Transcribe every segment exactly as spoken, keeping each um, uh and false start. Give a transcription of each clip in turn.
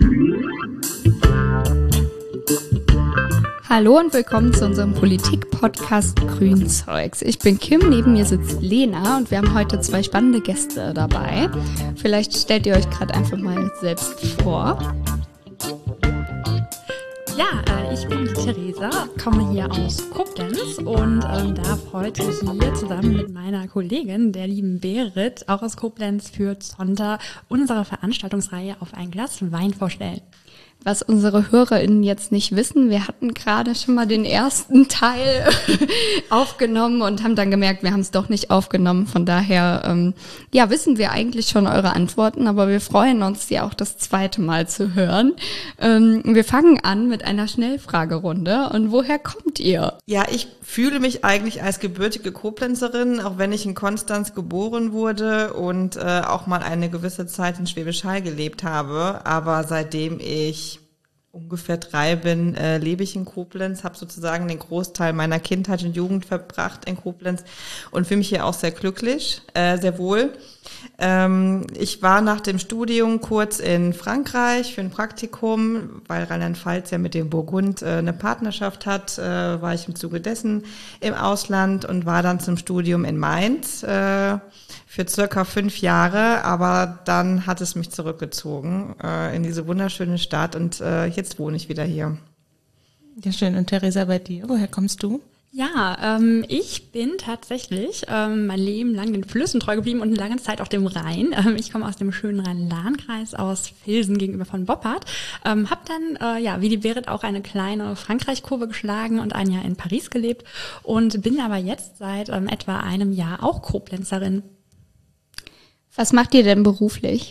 Hallo und willkommen zu unserem Politik-Podcast Grünzeugs. Ich bin Kim, neben mir sitzt Lena und wir haben heute zwei spannende Gäste dabei. Vielleicht stellt ihr euch gerade einfach mal selbst vor. Ja, äh, ich bin die Theresa, komme hier aus Koblenz und ähm, darf heute hier zusammen mit meiner Kollegin, der lieben Berit, auch aus Koblenz, für Zonta unsere Veranstaltungsreihe auf ein Glas Wein vorstellen. Was unsere HörerInnen jetzt nicht wissen, wir hatten gerade schon mal den ersten Teil aufgenommen und haben dann gemerkt, wir haben es doch nicht aufgenommen. Von daher, ähm, ja, wissen wir eigentlich schon eure Antworten, aber wir freuen uns, sie auch das zweite Mal zu hören. Ähm, wir fangen an mit einer Schnellfragerunde. Und woher kommt ihr? Ja, ich fühle mich eigentlich als gebürtige Koblenzerin, auch wenn ich in Konstanz geboren wurde und äh, auch mal eine gewisse Zeit in Schwäbisch Hall gelebt habe. Aber seitdem ich ungefähr drei bin, äh, lebe ich in Koblenz, habe sozusagen den Großteil meiner Kindheit und Jugend verbracht in Koblenz und fühle mich hier auch sehr glücklich, äh, sehr wohl. Ähm, ich war nach dem Studium kurz in Frankreich für ein Praktikum, weil Rheinland-Pfalz ja mit dem Burgund äh, eine Partnerschaft hat, äh, war ich im Zuge dessen im Ausland und war dann zum Studium in Mainz äh, für circa fünf Jahre, aber dann hat es mich zurückgezogen äh, in diese wunderschöne Stadt und äh, jetzt wohne ich wieder hier. Ja, schön. Und Theresa, bei dir, woher kommst du? Ja, ähm, ich bin tatsächlich ähm, mein Leben lang den Flüssen treu geblieben und eine lange Zeit auch dem Rhein. Ähm, ich komme aus dem schönen Rhein-Lahn-Kreis, aus Vilsen gegenüber von Boppard. Ähm, habe dann, äh, ja, wie die Berit, auch eine kleine Frankreich-Kurve geschlagen und ein Jahr in Paris gelebt und bin aber jetzt seit ähm, etwa einem Jahr auch Koblenzerin. Was macht ihr denn beruflich?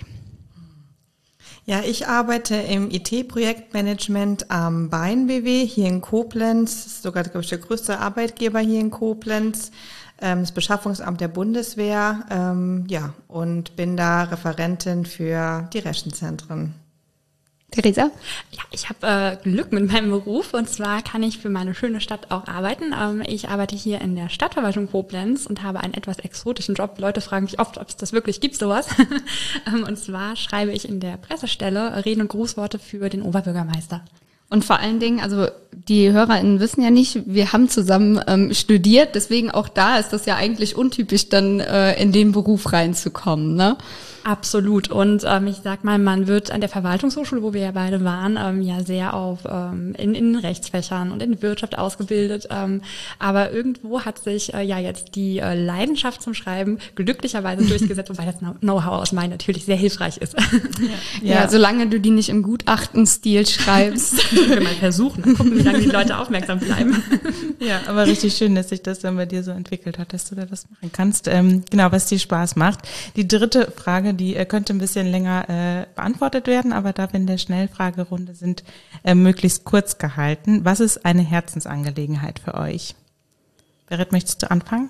Ja, ich arbeite im I T-Projektmanagement am Bain B W hier in Koblenz. Das ist sogar, glaube ich, der größte Arbeitgeber hier in Koblenz. Ähm, das Beschaffungsamt der Bundeswehr. Ähm, ja, und bin da Referentin für die Rechenzentren. Theresa? Ja, ich habe äh, Glück mit meinem Beruf und zwar kann ich für meine schöne Stadt auch arbeiten. Ähm, ich arbeite hier in der Stadtverwaltung Koblenz und habe einen etwas exotischen Job. Leute fragen mich oft, ob es das wirklich gibt, sowas. ähm, und zwar schreibe ich in der Pressestelle Reden und Grußworte für den Oberbürgermeister. Und vor allen Dingen, also die HörerInnen wissen ja nicht, wir haben zusammen ähm, studiert, deswegen auch da ist das ja eigentlich untypisch, dann äh, in den Beruf reinzukommen, ne? Absolut. Und ähm, ich sag mal, man wird an der Verwaltungshochschule, wo wir ja beide waren, ähm, ja sehr auf ähm, in, in Rechtsfächern und in Wirtschaft ausgebildet. Ähm, aber irgendwo hat sich äh, ja jetzt die äh, Leidenschaft zum Schreiben glücklicherweise durchgesetzt, wobei das Know-how aus meinem natürlich sehr hilfreich ist. Ja, ja, solange du die nicht im Gutachtenstil schreibst. Können wir mal versuchen, mal gucken, wie lange die Leute aufmerksam bleiben. Ja, aber richtig schön, dass sich das dann bei dir so entwickelt hat, dass du da das machen kannst. Ähm, genau, was dir Spaß macht. Die dritte Frage, die äh, könnte ein bisschen länger äh, beantwortet werden, aber da wir in der Schnellfragerunde sind, äh, möglichst kurz gehalten. Was ist eine Herzensangelegenheit für euch? Berit, möchtest du anfangen?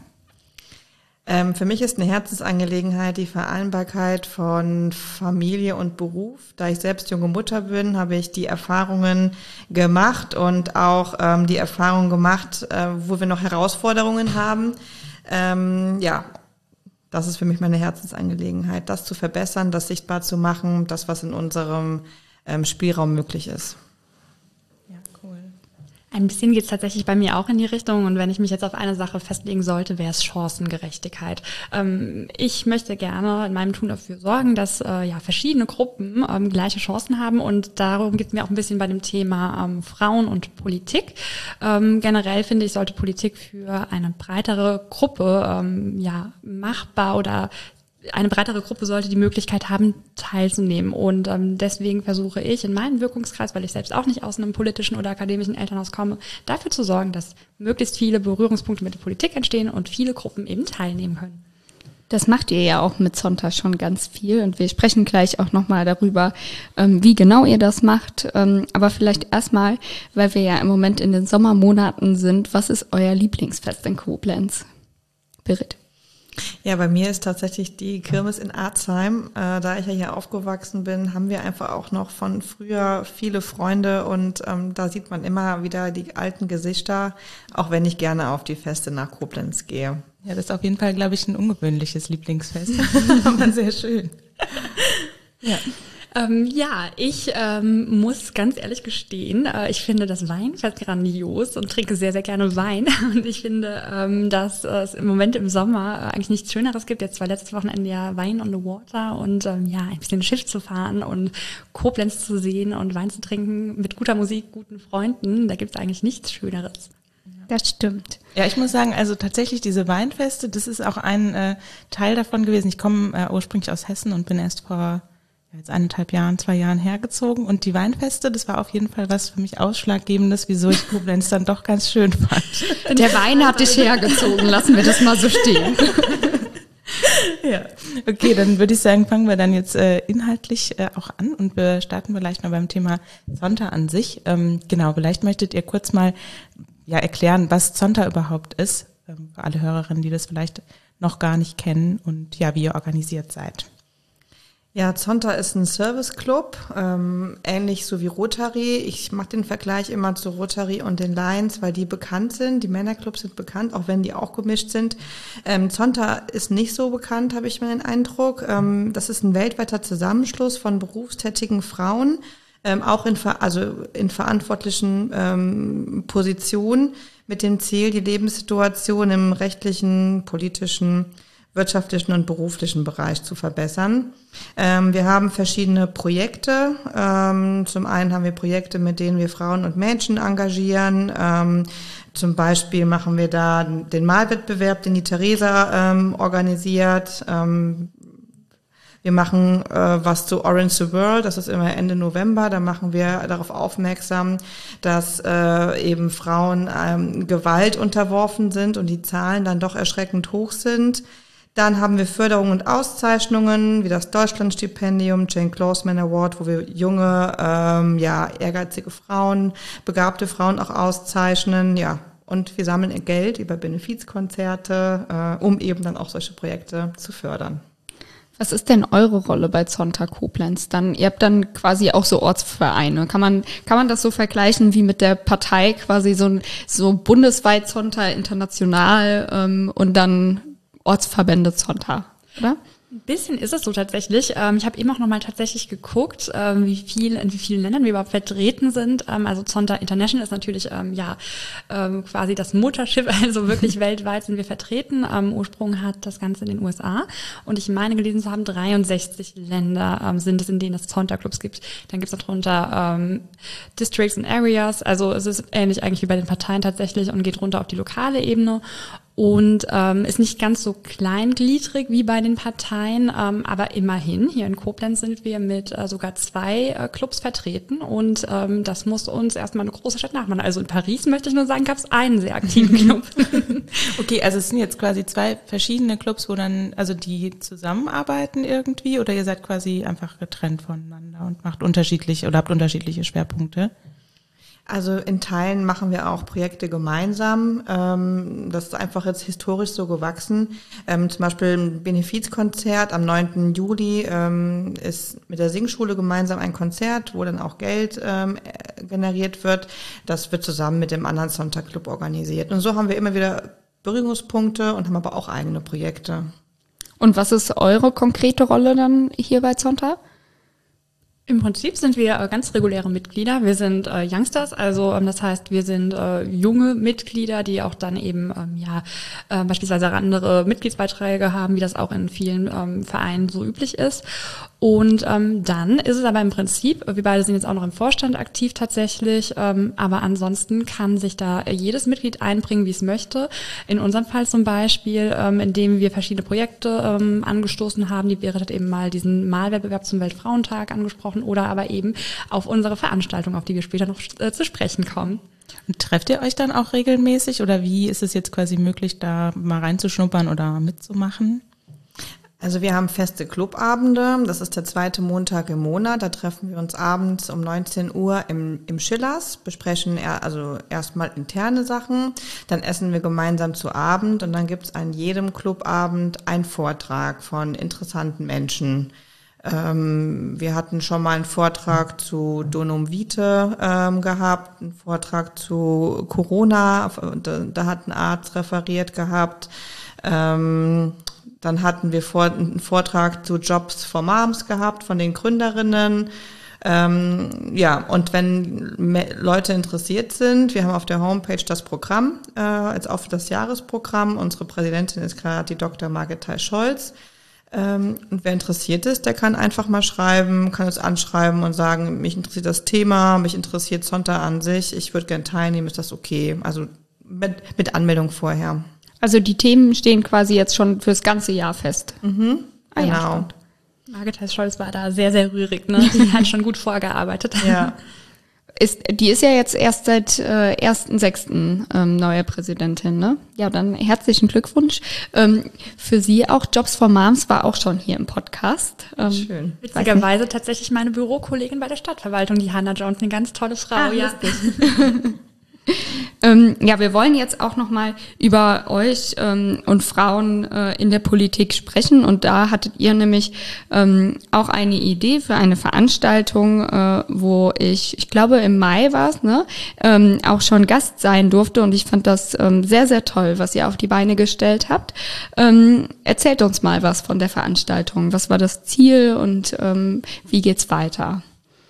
Ähm, für mich ist eine Herzensangelegenheit die Vereinbarkeit von Familie und Beruf. Da ich selbst junge Mutter bin, habe ich die Erfahrungen gemacht und auch ähm, die Erfahrung gemacht, äh, wo wir noch Herausforderungen haben. Ähm, ja, das ist für mich meine Herzensangelegenheit, das zu verbessern, das sichtbar zu machen, das, was in unserem ähm, Spielraum möglich ist. Ja, cool. Ein bisschen geht es tatsächlich bei mir auch in die Richtung und wenn ich mich jetzt auf eine Sache festlegen sollte, wäre es Chancengerechtigkeit. Ähm, ich möchte gerne in meinem Tun dafür sorgen, dass äh, ja verschiedene Gruppen ähm, gleiche Chancen haben und darum geht es mir auch ein bisschen bei dem Thema ähm, Frauen und Politik. Ähm, generell finde ich, sollte Politik für eine breitere Gruppe ähm, ja machbar oder eine breitere Gruppe sollte die Möglichkeit haben, teilzunehmen. Und ähm, deswegen versuche ich in meinem Wirkungskreis, weil ich selbst auch nicht aus einem politischen oder akademischen Elternhaus komme, dafür zu sorgen, dass möglichst viele Berührungspunkte mit der Politik entstehen und viele Gruppen eben teilnehmen können. Das macht ihr ja auch mit Zonta schon ganz viel und wir sprechen gleich auch nochmal darüber, ähm, wie genau ihr das macht. Ähm, aber vielleicht erstmal, weil wir ja im Moment in den Sommermonaten sind, was ist euer Lieblingsfest in Koblenz? Berit? Ja, bei mir ist tatsächlich die Kirmes in Arzheim. Äh, da ich ja hier aufgewachsen bin, haben wir einfach auch noch von früher viele Freunde und ähm, da sieht man immer wieder die alten Gesichter, auch wenn ich gerne auf die Feste nach Koblenz gehe. Ja, das ist auf jeden Fall, glaube ich, ein ungewöhnliches Lieblingsfest, aber sehr schön. Ja. Ähm, ja, ich ähm, muss ganz ehrlich gestehen, äh, ich finde das Weinfest grandios und trinke sehr, sehr gerne Wein. Und ich finde, ähm, dass äh, es im Moment im Sommer äh, eigentlich nichts Schöneres gibt. Jetzt war letztes Wochenende ja Wein on the Water und ähm, ja, ein bisschen Schiff zu fahren und Koblenz zu sehen und Wein zu trinken mit guter Musik, guten Freunden. Da gibt es eigentlich nichts Schöneres. Das stimmt. Ja, ich muss sagen, also tatsächlich diese Weinfeste, das ist auch ein äh, Teil davon gewesen. Ich komme äh, ursprünglich aus Hessen und bin erst vor ja, jetzt eineinhalb Jahren, zwei Jahren hergezogen. Und die Weinfeste, das war auf jeden Fall was für mich Ausschlaggebendes, wieso ich Koblenz dann doch ganz schön fand. Der Wein hat dich hergezogen, lassen wir das mal so stehen. Ja, okay, dann würde ich sagen, fangen wir dann jetzt äh, inhaltlich äh, auch an und wir starten vielleicht mal beim Thema Zonta an sich. Ähm, genau, vielleicht möchtet ihr kurz mal ja erklären, was Zonta überhaupt ist, ähm, für alle Hörerinnen, die das vielleicht noch gar nicht kennen und ja, wie ihr organisiert seid. Ja, Zonta ist ein Serviceclub, ähm, ähnlich so wie Rotary. Ich mache den Vergleich immer zu Rotary und den Lions, weil die bekannt sind. Die Männerclubs sind bekannt, auch wenn die auch gemischt sind. Ähm, Zonta ist nicht so bekannt, habe ich mir den Eindruck. Ähm, das ist ein weltweiter Zusammenschluss von berufstätigen Frauen, ähm, auch in, ver- also in verantwortlichen ähm, Positionen mit dem Ziel, die Lebenssituation im rechtlichen, politischen, wirtschaftlichen und beruflichen Bereich zu verbessern. Ähm, wir haben verschiedene Projekte. Ähm, zum einen haben wir Projekte, mit denen wir Frauen und Mädchen engagieren. Ähm, zum Beispiel machen wir da den Malwettbewerb, den die Theresa ähm, organisiert. Ähm, wir machen äh, was zu Orange the World, das ist immer Ende November. Da machen wir darauf aufmerksam, dass äh, eben Frauen ähm, Gewalt unterworfen sind und die Zahlen dann doch erschreckend hoch sind. Dann haben wir Förderungen und Auszeichnungen, wie das Deutschlandstipendium, Jane Closeman Award, wo wir junge, ähm, ja, ehrgeizige Frauen, begabte Frauen auch auszeichnen, ja. Und wir sammeln Geld über Benefizkonzerte, äh, um eben dann auch solche Projekte zu fördern. Was ist denn eure Rolle bei Zonta Koblenz? Dann, ihr habt dann quasi auch so Ortsvereine. Kann man, kann man das so vergleichen wie mit der Partei, quasi so, so bundesweit Zonta international ähm, und dann Ortsverbände Zonta, oder? Ein bisschen ist es so tatsächlich. Ich habe eben auch nochmal tatsächlich geguckt, wie viel in wie vielen Ländern wir überhaupt vertreten sind. Also Zonta International ist natürlich ja quasi das Mutterschiff, also wirklich weltweit sind wir vertreten. Ursprung hat das Ganze in den U S A und ich meine gelesen zu haben, dreiundsechzig Länder sind es, in denen es Zonta-Clubs gibt. Dann gibt es darunter ähm, Districts and Areas, also es ist ähnlich eigentlich wie bei den Parteien tatsächlich und geht runter auf die lokale Ebene. Und ähm, ist nicht ganz so kleingliedrig wie bei den Parteien, ähm, aber immerhin, hier in Koblenz sind wir mit äh, sogar zwei äh, Clubs vertreten und ähm, das muss uns erstmal eine große Stadt nachmachen. Also in Paris, möchte ich nur sagen, gab es einen sehr aktiven Club. Okay, also es sind jetzt quasi zwei verschiedene Clubs, wo dann, also die zusammenarbeiten irgendwie oder ihr seid quasi einfach getrennt voneinander und macht unterschiedliche oder habt unterschiedliche Schwerpunkte? Also in Teilen machen wir auch Projekte gemeinsam. Ähm, das ist einfach jetzt historisch so gewachsen. Ähm, zum Beispiel ein Benefizkonzert am neunten Juli ähm, ist mit der Singschule gemeinsam ein Konzert, wo dann auch Geld ähm, generiert wird. Das wird zusammen mit dem anderen Zonta Club organisiert. Und so haben wir immer wieder Berührungspunkte und haben aber auch eigene Projekte. Und was ist eure konkrete Rolle dann hier bei Zonta? Im Prinzip sind wir äh, ganz reguläre Mitglieder. Wir sind äh, Youngsters, also ähm, das heißt, wir sind äh, junge Mitglieder, die auch dann eben ähm, ja äh, beispielsweise andere Mitgliedsbeiträge haben, wie das auch in vielen ähm, Vereinen so üblich ist. Und ähm, dann ist es aber im Prinzip, wir beide sind jetzt auch noch im Vorstand aktiv tatsächlich, ähm, aber ansonsten kann sich da jedes Mitglied einbringen, wie es möchte. In unserem Fall zum Beispiel, ähm, indem wir verschiedene Projekte ähm, angestoßen haben. Die Berit hat eben mal diesen Malwettbewerb zum Weltfrauentag angesprochen oder aber eben auf unsere Veranstaltung, auf die wir später noch äh, zu sprechen kommen. Und trefft ihr euch dann auch regelmäßig oder wie ist es jetzt quasi möglich, da mal reinzuschnuppern oder mitzumachen? Also wir haben feste Clubabende, das ist der zweite Montag im Monat, da treffen wir uns abends um neunzehn Uhr im, im Schillers, besprechen er, also erstmal interne Sachen, dann essen wir gemeinsam zu Abend und dann gibt es an jedem Clubabend einen Vortrag von interessanten Menschen. Ähm, wir hatten schon mal einen Vortrag zu Donum Vitae ähm, gehabt, einen Vortrag zu Corona, da, da hat ein Arzt referiert gehabt. Ähm, dann hatten wir vor, einen Vortrag zu Jobs for Moms gehabt von den Gründerinnen. Ähm, ja, und wenn me- Leute interessiert sind, wir haben auf der Homepage das Programm, äh, als auch für das Jahresprogramm. Unsere Präsidentin ist gerade die Doktor Margit Scholz. Ähm, und wer interessiert ist, der kann einfach mal schreiben, kann uns anschreiben und sagen, mich interessiert das Thema, mich interessiert Zonta an sich, ich würde gerne teilnehmen, ist das okay? Also mit, mit Anmeldung vorher. Also die Themen stehen quasi jetzt schon fürs ganze Jahr fest. Mhm, Ah, ja, genau. spannend. Margit Scholz war da sehr, sehr rührig, ne? Die hat schon gut vorgearbeitet. Ja. Ist, die ist ja jetzt erst seit äh, ersten sechsten Ähm, neue Präsidentin, ne? Ja, dann herzlichen Glückwunsch. Ähm, für Sie auch Jobs for Moms war auch schon hier im Podcast. Ähm, Schön. Witzigerweise tatsächlich meine Bürokollegin bei der Stadtverwaltung, die Hannah Jones, eine ganz tolle Frau. Ah, ja. Ähm, ja, wir wollen jetzt auch nochmal über euch ähm, und Frauen äh, in der Politik sprechen. Und da hattet ihr nämlich ähm, auch eine Idee für eine Veranstaltung, äh, wo ich, ich glaube im Mai war es, ne, ähm, auch schon Gast sein durfte. Und ich fand das ähm, sehr, sehr toll, was ihr auf die Beine gestellt habt. Ähm, erzählt uns mal was von der Veranstaltung. Was war das Ziel und ähm, wie geht's weiter?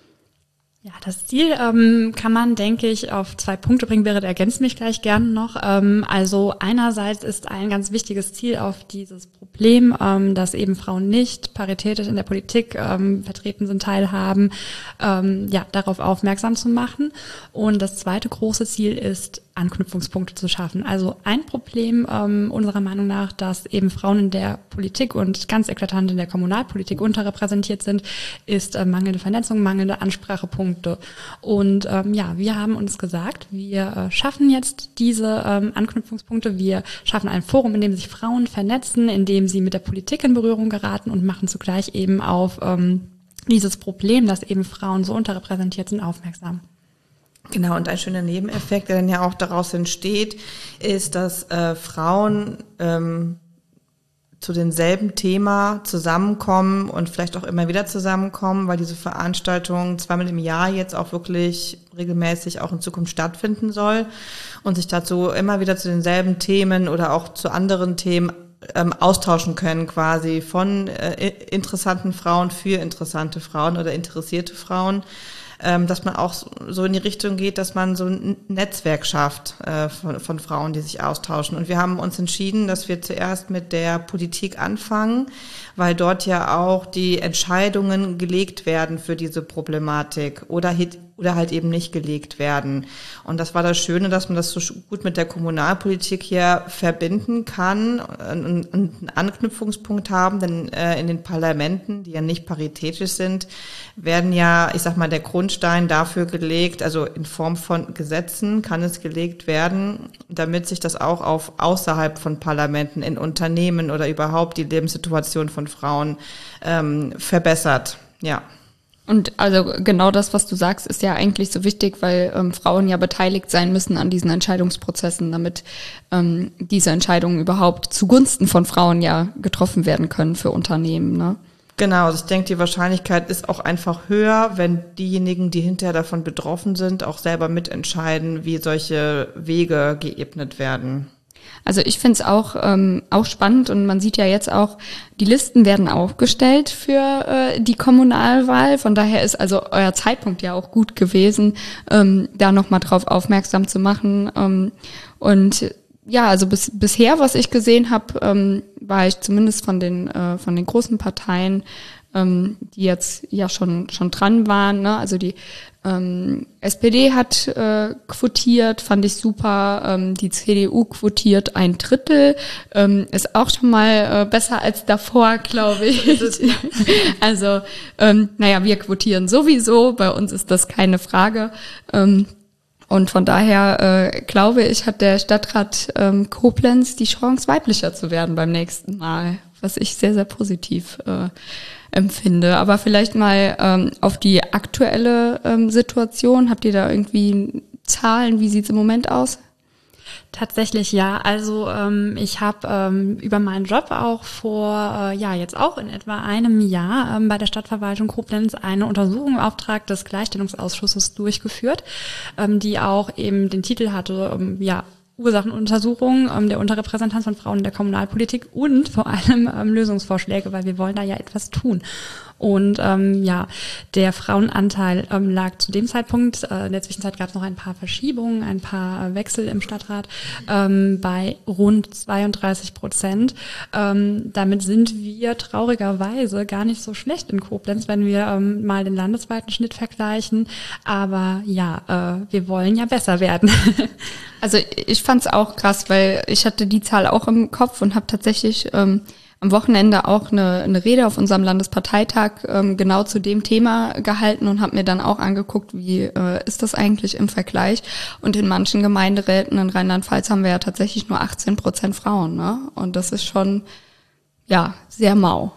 Ja, das Ziel ähm, kann man, denke ich, auf zwei Punkte bringen. Berit ergänzt mich gleich gerne noch. Ähm, also einerseits ist ein ganz wichtiges Ziel auf dieses Problem, ähm, dass eben Frauen nicht paritätisch in der Politik ähm, vertreten sind, teilhaben, ähm, ja, darauf aufmerksam zu machen. Und das zweite große Ziel ist, Anknüpfungspunkte zu schaffen. Also ein Problem ähm, unserer Meinung nach, dass eben Frauen in der Politik und ganz eklatant in der Kommunalpolitik unterrepräsentiert sind, ist äh, mangelnde Vernetzung, mangelnde Ansprachepunkte. Und ähm, ja, wir haben uns gesagt, wir äh, schaffen jetzt diese ähm, Anknüpfungspunkte. Wir schaffen ein Forum, in dem sich Frauen vernetzen, in dem sie mit der Politik in Berührung geraten und machen zugleich eben auf ähm, dieses Problem, dass eben Frauen so unterrepräsentiert sind, aufmerksam. Genau, und ein schöner Nebeneffekt, der dann ja auch daraus entsteht, ist, dass äh, Frauen ähm, zu denselben Thema zusammenkommen und vielleicht auch immer wieder zusammenkommen, weil diese Veranstaltung zweimal im Jahr jetzt auch wirklich regelmäßig auch in Zukunft stattfinden soll und sich dazu immer wieder zu denselben Themen oder auch zu anderen Themen ähm, austauschen können, quasi von äh, interessanten Frauen für interessante Frauen oder interessierte Frauen. Ähm, dass man auch so in die Richtung geht, dass man so ein Netzwerk schafft äh, von, von Frauen, die sich austauschen. Und wir haben uns entschieden, dass wir zuerst mit der Politik anfangen, weil dort ja auch die Entscheidungen gelegt werden für diese Problematik oder oder halt eben nicht gelegt werden. Und das war das Schöne, dass man das so gut mit der Kommunalpolitik hier verbinden kann und einen Anknüpfungspunkt haben, denn äh, in den Parlamenten, die ja nicht paritätisch sind, werden ja, ich sag mal, der Grundstein dafür gelegt, also in Form von Gesetzen kann es gelegt werden, damit sich das auch auf außerhalb von Parlamenten, in Unternehmen oder überhaupt die Lebenssituation von Frauen ähm, verbessert. Ja. Und also genau das, was du sagst, ist ja eigentlich so wichtig, weil ähm, Frauen ja beteiligt sein müssen an diesen Entscheidungsprozessen, damit ähm, diese Entscheidungen überhaupt zugunsten von Frauen ja getroffen werden können für Unternehmen, ne? Genau, also ich denke, die Wahrscheinlichkeit ist auch einfach höher, wenn diejenigen, die hinterher davon betroffen sind, auch selber mitentscheiden, wie solche Wege geebnet werden. Also ich finde es auch ähm, auch spannend und man sieht ja jetzt auch, die Listen werden aufgestellt für äh, die Kommunalwahl. Von daher ist also euer Zeitpunkt ja auch gut gewesen, ähm, da nochmal drauf aufmerksam zu machen. Ähm, und ja, also bis, bisher, was ich gesehen habe, ähm, war ich zumindest von den äh, von den großen Parteien, ähm, die jetzt ja schon schon dran waren, ne? Also die ähm, S P D hat äh, quotiert, fand ich super. Ähm, die C D U quotiert ein Drittel, ähm, ist auch schon mal äh, besser als davor, glaube ich. Also ähm, naja, wir quotieren sowieso. Bei uns ist das keine Frage. Ähm, Und von daher äh, glaube ich, hat der Stadtrat ähm, Koblenz die Chance, weiblicher zu werden beim nächsten Mal, was ich sehr, sehr positiv äh, empfinde. Aber vielleicht mal ähm, auf die aktuelle ähm, Situation. Habt ihr da irgendwie Zahlen? Wie sieht's im Moment aus? Tatsächlich ja. Also ähm, ich habe ähm, über meinen Job auch vor, äh, ja jetzt auch in etwa einem Jahr ähm, bei der Stadtverwaltung Koblenz eine Untersuchung im Auftrag des Gleichstellungsausschusses durchgeführt, ähm, die auch eben den Titel hatte, ähm, ja, Ursachenuntersuchung ähm, der Unterrepräsentanz von Frauen in der Kommunalpolitik und vor allem ähm, Lösungsvorschläge, weil wir wollen da ja etwas tun. Und ähm, ja, der Frauenanteil ähm, lag zu dem Zeitpunkt, äh, in der Zwischenzeit gab es noch ein paar Verschiebungen, ein paar äh, Wechsel im Stadtrat, ähm, bei rund zweiunddreißig Prozent. Ähm, damit sind wir traurigerweise gar nicht so schlecht in Koblenz, wenn wir ähm, mal den landesweiten Schnitt vergleichen. Aber ja, äh, wir wollen ja besser werden. Also ich fand es auch krass, weil ich hatte die Zahl auch im Kopf und habe tatsächlich ähm, am Wochenende auch eine, eine Rede auf unserem Landesparteitag ähm, genau zu dem Thema gehalten und habe mir dann auch angeguckt, wie äh, ist das eigentlich im Vergleich. Und in manchen Gemeinderäten in Rheinland-Pfalz haben wir ja tatsächlich nur achtzehn Prozent Frauen, ne? Und das ist schon, ja, sehr mau.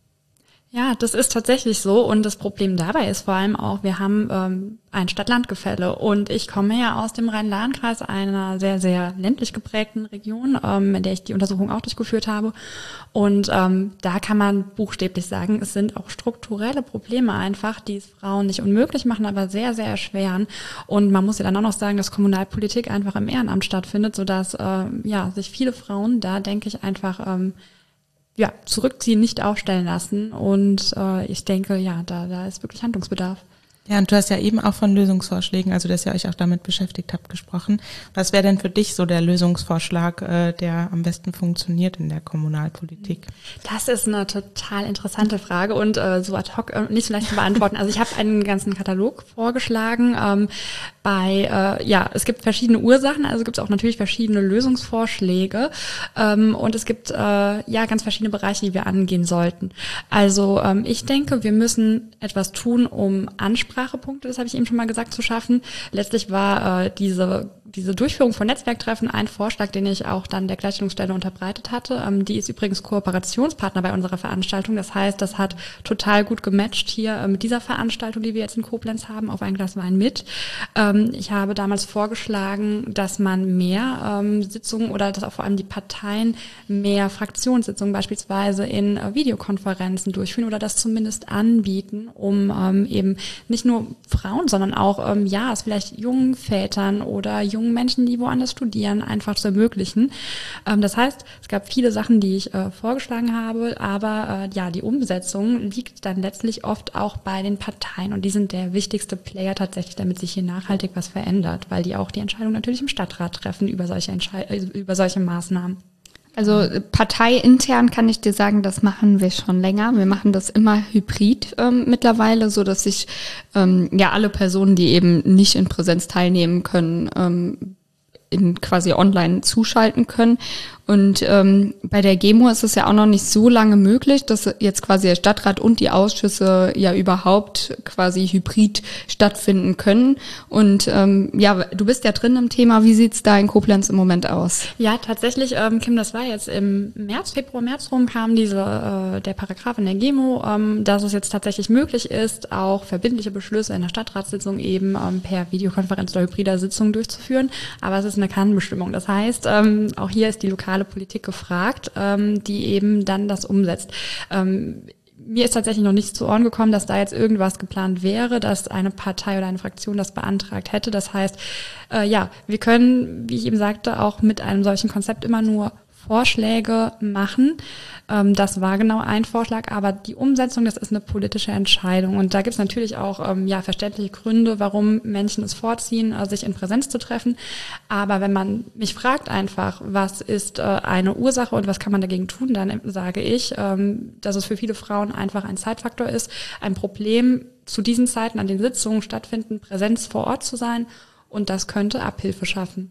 Ja, das ist tatsächlich so und das Problem dabei ist vor allem auch, wir haben ähm, ein Stadt-Land-Gefälle und ich komme ja aus dem Rhein-Lahn-Kreis, einer sehr, sehr ländlich geprägten Region, ähm, in der ich die Untersuchung auch durchgeführt habe und ähm, da kann man buchstäblich sagen, es sind auch strukturelle Probleme einfach, die es Frauen nicht unmöglich machen, aber sehr, sehr erschweren und man muss ja dann auch noch sagen, dass Kommunalpolitik einfach im Ehrenamt stattfindet, sodass äh, ja sich viele Frauen da, denke ich, einfach ähm, ja, zurückziehen, nicht aufstellen lassen. Und äh, ich denke, ja, da, da ist wirklich Handlungsbedarf. Ja, und du hast ja eben auch von Lösungsvorschlägen, also dass ihr euch auch damit beschäftigt habt, gesprochen. Was wäre denn für dich so der Lösungsvorschlag, äh, der am besten funktioniert in der Kommunalpolitik? Das ist eine total interessante Frage und äh, so ad hoc äh, nicht so leicht zu beantworten. Also ich habe einen ganzen Katalog vorgeschlagen. Ähm, bei, äh, ja, es gibt verschiedene Ursachen, also gibt es auch natürlich verschiedene Lösungsvorschläge ähm, und es gibt äh, ja ganz verschiedene Bereiche, die wir angehen sollten. Also ähm, ich denke, wir müssen etwas tun, um Ansprachepunkte, das habe ich eben schon mal gesagt, zu schaffen. Letztlich war äh, diese diese Durchführung von Netzwerktreffen ein Vorschlag, den ich auch dann der Gleichstellungsstelle unterbreitet hatte. Ähm, die ist übrigens Kooperationspartner bei unserer Veranstaltung. Das heißt, das hat total gut gematcht hier äh, mit dieser Veranstaltung, die wir jetzt in Koblenz haben, auf ein Glas Wein mit. Ähm, ich habe damals vorgeschlagen, dass man mehr ähm, Sitzungen oder dass auch vor allem die Parteien mehr Fraktionssitzungen beispielsweise in äh, Videokonferenzen durchführen oder das zumindest anbieten, um ähm, eben nicht nur Frauen, sondern auch, ähm, ja, es vielleicht jungen Vätern oder jungen Menschen, die woanders studieren, einfach zu ermöglichen. Ähm, das heißt, es gab viele Sachen, die ich äh, vorgeschlagen habe, aber äh, ja, die Umsetzung liegt dann letztlich oft auch bei den Parteien und die sind der wichtigste Player tatsächlich, damit sich hier nachhaltig was verändert, weil die auch die Entscheidung natürlich im Stadtrat treffen über solche Entschei- äh, über solche Maßnahmen. Also parteiintern kann ich dir sagen, das machen wir schon länger. Wir machen das immer hybrid ähm, mittlerweile, so dass sich ähm, ja alle Personen, die eben nicht in Präsenz teilnehmen können, ähm, in quasi online zuschalten können. Und ähm, bei der GEMO ist es ja auch noch nicht so lange möglich, dass jetzt quasi der Stadtrat und die Ausschüsse ja überhaupt quasi hybrid stattfinden können. Und ähm, ja, du bist ja drin im Thema. Wie sieht's da in Koblenz im Moment aus? Ja, tatsächlich, ähm, Kim, das war jetzt im März, Februar, März rum kam diese äh, der Paragraph in der GEMO, ähm, dass es jetzt tatsächlich möglich ist, auch verbindliche Beschlüsse in der Stadtratssitzung eben ähm, per Videokonferenz oder hybrider Sitzung durchzuführen. Aber es ist eine Kannbestimmung. Das heißt, ähm, auch hier ist die lokale Politik gefragt, ähm, die eben dann das umsetzt. Ähm, mir ist tatsächlich noch nicht zu Ohren gekommen, dass da jetzt irgendwas geplant wäre, dass eine Partei oder eine Fraktion das beantragt hätte. Das heißt, äh, ja, wir können, wie ich eben sagte, auch mit einem solchen Konzept immer nur Vorschläge machen. Ähm, das war genau ein Vorschlag, aber die Umsetzung, das ist eine politische Entscheidung. Und da gibt es natürlich auch ähm, ja verständliche Gründe, warum Menschen es vorziehen, äh, sich in Präsenz zu treffen. Aber wenn man mich fragt einfach, was ist äh, eine Ursache und was kann man dagegen tun, dann sage ich, ähm, dass es für viele Frauen einfach ein Zeitfaktor ist, ein Problem zu diesen Zeiten an den Sitzungen stattfinden, Präsenz vor Ort zu sein. Und das könnte Abhilfe schaffen.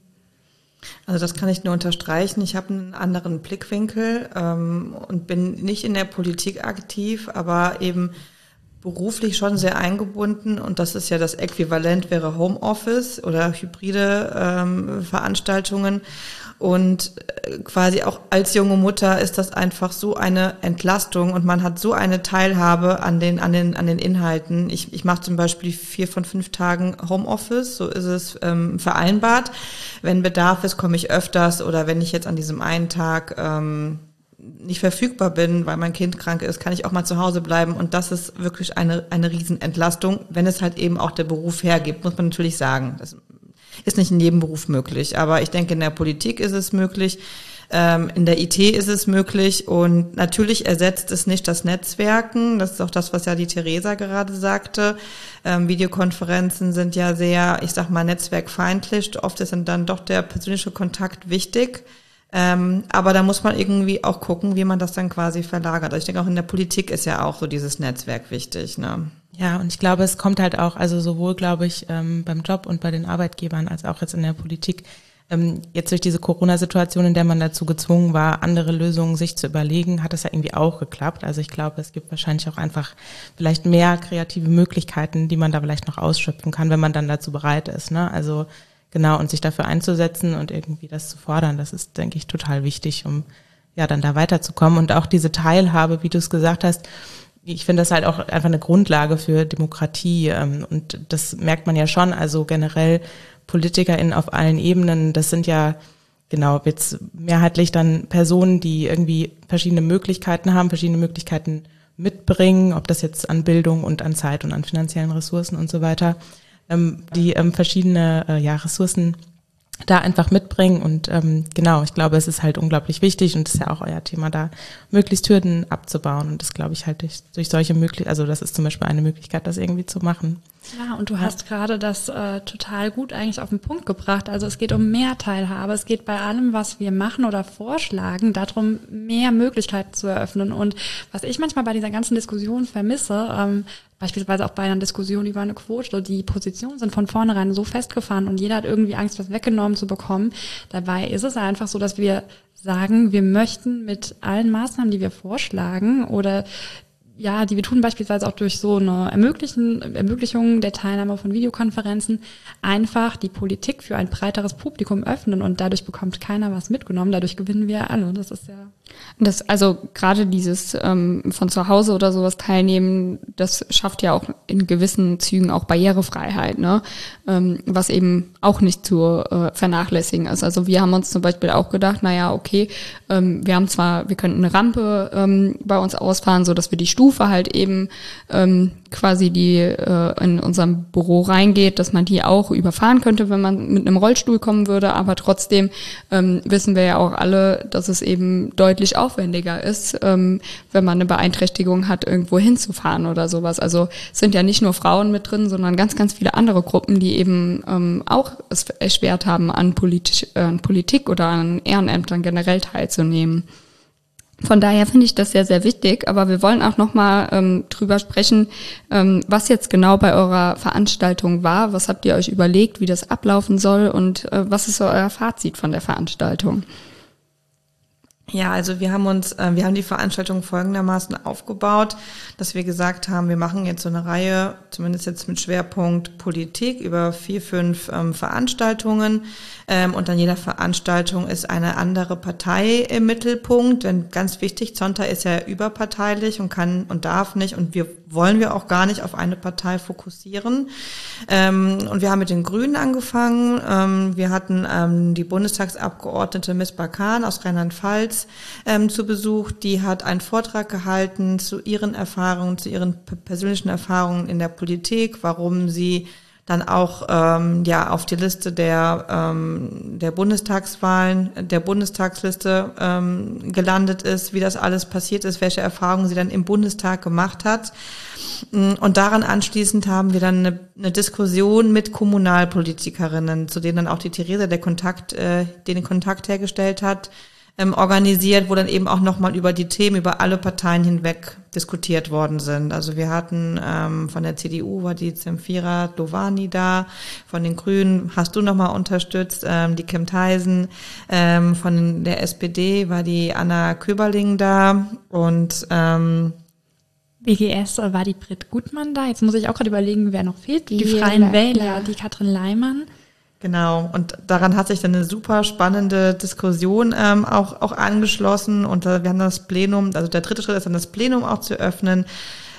Also das kann ich nur unterstreichen. Ich habe einen anderen Blickwinkel ähm, und bin nicht in der Politik aktiv, aber eben beruflich schon sehr eingebunden. Und das ist ja das Äquivalent, wäre Homeoffice oder hybride ähm, Veranstaltungen. Und quasi auch als junge Mutter ist das einfach so eine Entlastung und man hat so eine Teilhabe an den an den an den Inhalten. Ich ich mache zum Beispiel vier von fünf Tagen Homeoffice, so ist es ähm, vereinbart. Wenn Bedarf ist, komme ich öfters oder wenn ich jetzt an diesem einen Tag ähm, nicht verfügbar bin, weil mein Kind krank ist, kann ich auch mal zu Hause bleiben und das ist wirklich eine eine Riesenentlastung, wenn es halt eben auch der Beruf hergibt, muss man natürlich sagen. Das, ist nicht in jedem Beruf möglich. Aber ich denke, in der Politik ist es möglich. In der I T ist es möglich und natürlich ersetzt es nicht das Netzwerken. Das ist auch das, was ja die Theresa gerade sagte. Ähm, Videokonferenzen sind ja sehr, ich sag mal, netzwerkfeindlich. Oft ist dann doch der persönliche Kontakt wichtig. Ähm, aber da muss man irgendwie auch gucken, wie man das dann quasi verlagert. Also ich denke, auch in der Politik ist ja auch so dieses Netzwerk wichtig, ne? Ja, und ich glaube, es kommt halt auch, also sowohl, glaube ich, ähm, beim Job und bei den Arbeitgebern als auch jetzt in der Politik, jetzt durch diese Corona-Situation, in der man dazu gezwungen war, andere Lösungen sich zu überlegen, hat es ja irgendwie auch geklappt. Also ich glaube, es gibt wahrscheinlich auch einfach vielleicht mehr kreative Möglichkeiten, die man da vielleicht noch ausschöpfen kann, wenn man dann dazu bereit ist, ne? Also genau, und sich dafür einzusetzen und irgendwie das zu fordern, das ist, denke ich, total wichtig, um ja dann da weiterzukommen. Und auch diese Teilhabe, wie du es gesagt hast, ich finde das halt auch einfach eine Grundlage für Demokratie. Und das merkt man ja schon, also generell PolitikerInnen auf allen Ebenen, das sind ja genau jetzt mehrheitlich dann Personen, die irgendwie verschiedene Möglichkeiten haben, verschiedene Möglichkeiten mitbringen, ob das jetzt an Bildung und an Zeit und an finanziellen Ressourcen und so weiter, ähm, die ähm, verschiedene äh, ja, Ressourcen da einfach mitbringen und ähm, genau, ich glaube, es ist halt unglaublich wichtig und das ist ja auch euer Thema, da möglichst Hürden abzubauen und das glaube ich halt durch, durch solche Möglichkeiten, also das ist zum Beispiel eine Möglichkeit, das irgendwie zu machen. Ja, und du hast ja gerade das äh, total gut eigentlich auf den Punkt gebracht. Also es geht um mehr Teilhabe. Es geht bei allem, was wir machen oder vorschlagen, darum, mehr Möglichkeiten zu eröffnen. Und was ich manchmal bei dieser ganzen Diskussion vermisse, ähm, beispielsweise auch bei einer Diskussion über eine Quote, die Positionen sind von vornherein so festgefahren und jeder hat irgendwie Angst, was weggenommen zu bekommen. Dabei ist es einfach so, dass wir sagen, wir möchten mit allen Maßnahmen, die wir vorschlagen oder ja, die wir tun beispielsweise auch durch so eine Ermöglichen, Ermöglichung der Teilnahme von Videokonferenzen, einfach die Politik für ein breiteres Publikum öffnen und dadurch bekommt keiner was mitgenommen, dadurch gewinnen wir alle. Das ist ja. Das, also gerade dieses ähm, von zu Hause oder sowas teilnehmen, das schafft ja auch in gewissen Zügen auch Barrierefreiheit, ne? Ähm, was eben auch nicht zu äh, vernachlässigen ist. Also wir haben uns zum Beispiel auch gedacht, naja, okay, ähm, wir haben zwar, wir könnten eine Rampe ähm, bei uns ausfahren, so dass wir die Stufe halt eben ähm, quasi die äh, in unserem Büro reingeht, dass man die auch überfahren könnte, wenn man mit einem Rollstuhl kommen würde, aber trotzdem ähm, wissen wir ja auch alle, dass es eben deutlich aufwendiger ist, ähm, wenn man eine Beeinträchtigung hat, irgendwo hinzufahren oder sowas. Also es sind ja nicht nur Frauen mit drin, sondern ganz, ganz viele andere Gruppen, die eben ähm, auch es erschwert haben, an, politisch, äh, an Politik oder an Ehrenämtern generell teilzunehmen. Von daher finde ich das sehr, sehr wichtig, aber wir wollen auch nochmal ähm, drüber sprechen, ähm, was jetzt genau bei eurer Veranstaltung war. Was habt ihr euch überlegt, wie das ablaufen soll und äh, was ist so euer Fazit von der Veranstaltung? Ja, also wir haben uns, äh, wir haben die Veranstaltung folgendermaßen aufgebaut, dass wir gesagt haben, wir machen jetzt so eine Reihe, zumindest jetzt mit Schwerpunkt Politik, über vier, fünf ähm, Veranstaltungen. Ähm, und an jeder Veranstaltung ist eine andere Partei im Mittelpunkt. Denn ganz wichtig, Zonta ist ja überparteilich und kann und darf nicht und wir wollen wir auch gar nicht auf eine Partei fokussieren. Ähm, und wir haben mit den Grünen angefangen. Ähm, wir hatten ähm, die Bundestagsabgeordnete Miss Bakan aus Rheinland-Pfalz ähm, zu Besuch. Die hat einen Vortrag gehalten zu ihren Erfahrungen, zu ihren p- persönlichen Erfahrungen in der Politik, warum sie dann auch ähm, ja auf die Liste der ähm, der Bundestagswahlen, der Bundestagsliste ähm, gelandet ist, wie das alles passiert ist, welche Erfahrungen sie dann im Bundestag gemacht hat. Und daran anschließend haben wir dann eine, eine Diskussion mit Kommunalpolitikerinnen, zu denen dann auch die Theresa der Kontakt, äh, den Kontakt hergestellt hat, ähm, organisiert, wo dann eben auch nochmal über die Themen, über alle Parteien hinweg diskutiert worden sind. Also wir hatten ähm, von der C D U war die Zemfira Dovani da, von den Grünen hast du nochmal unterstützt, ähm, die Kim Theisen, ähm, von der S P D war die Anna Köberling da und ähm, B G S war die Brit Gutmann da. Jetzt muss ich auch gerade überlegen, wer noch fehlt. Die, Die Freien Le- Wähler, ja. die Katrin Leimann. Genau, und daran hat sich dann eine super spannende Diskussion ähm, auch auch angeschlossen und äh, wir haben das Plenum, also der dritte Schritt ist dann das Plenum auch zu öffnen.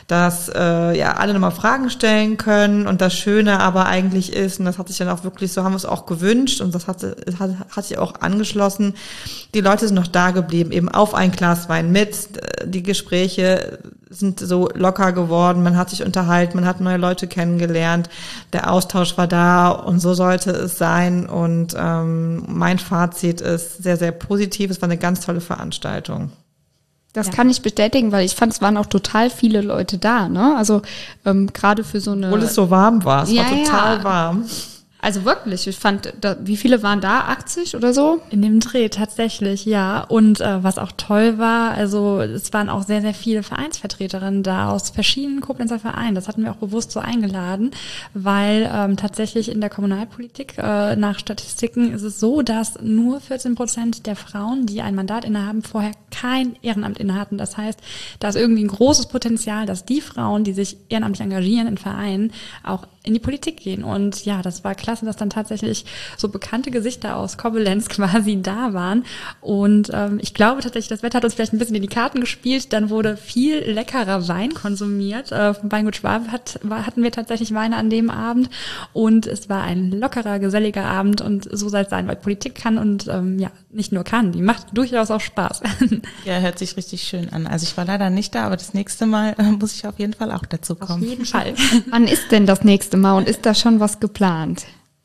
dass äh, ja alle nochmal Fragen stellen können und das Schöne aber eigentlich ist, und das hat sich dann auch wirklich, so haben wir es auch gewünscht und das hat, hat, hat sich auch angeschlossen, die Leute sind noch da geblieben, eben auf ein Glas Wein mit, die Gespräche sind so locker geworden, man hat sich unterhalten, man hat neue Leute kennengelernt, der Austausch war da und so sollte es sein und ähm, mein Fazit ist sehr, sehr positiv, es war eine ganz tolle Veranstaltung. Das Ja. kann ich bestätigen, weil ich fand, es waren auch total viele Leute da, ne? Also ähm, gerade für so eine... Obwohl es so warm war, es Ja, war total ja. warm. Also wirklich, ich fand, da, wie viele waren da? achtzig oder so? In dem Dreh tatsächlich, ja. Und äh, was auch toll war, also es waren auch sehr, sehr viele Vereinsvertreterinnen da aus verschiedenen Koblenzer Vereinen. Das hatten wir auch bewusst so eingeladen, weil ähm, tatsächlich in der Kommunalpolitik äh, nach Statistiken ist es so, dass nur vierzehn Prozent der Frauen, die ein Mandat innehaben, vorher kein Ehrenamt innehatten. Das heißt, da ist irgendwie ein großes Potenzial, dass die Frauen, die sich ehrenamtlich engagieren in Vereinen, auch in die Politik gehen. Und ja, das war klasse, dass dann tatsächlich so bekannte Gesichter aus Koblenz quasi da waren. Und ähm, ich glaube tatsächlich, das Wetter hat uns vielleicht ein bisschen in die Karten gespielt. Dann wurde viel leckerer Wein konsumiert. Äh, vom Weingut Schwabe hat, war, hatten wir tatsächlich Weine an dem Abend. Und es war ein lockerer, geselliger Abend. Und so soll es sein, weil Politik kann und ähm, ja, nicht nur kann, die macht durchaus auch Spaß. Ja, hört sich richtig schön an. Also ich war leider nicht da, aber das nächste Mal äh, muss ich auf jeden Fall auch dazu kommen. Auf jeden Fall. Wann ist denn das nächste Mal und ist da schon was geplant?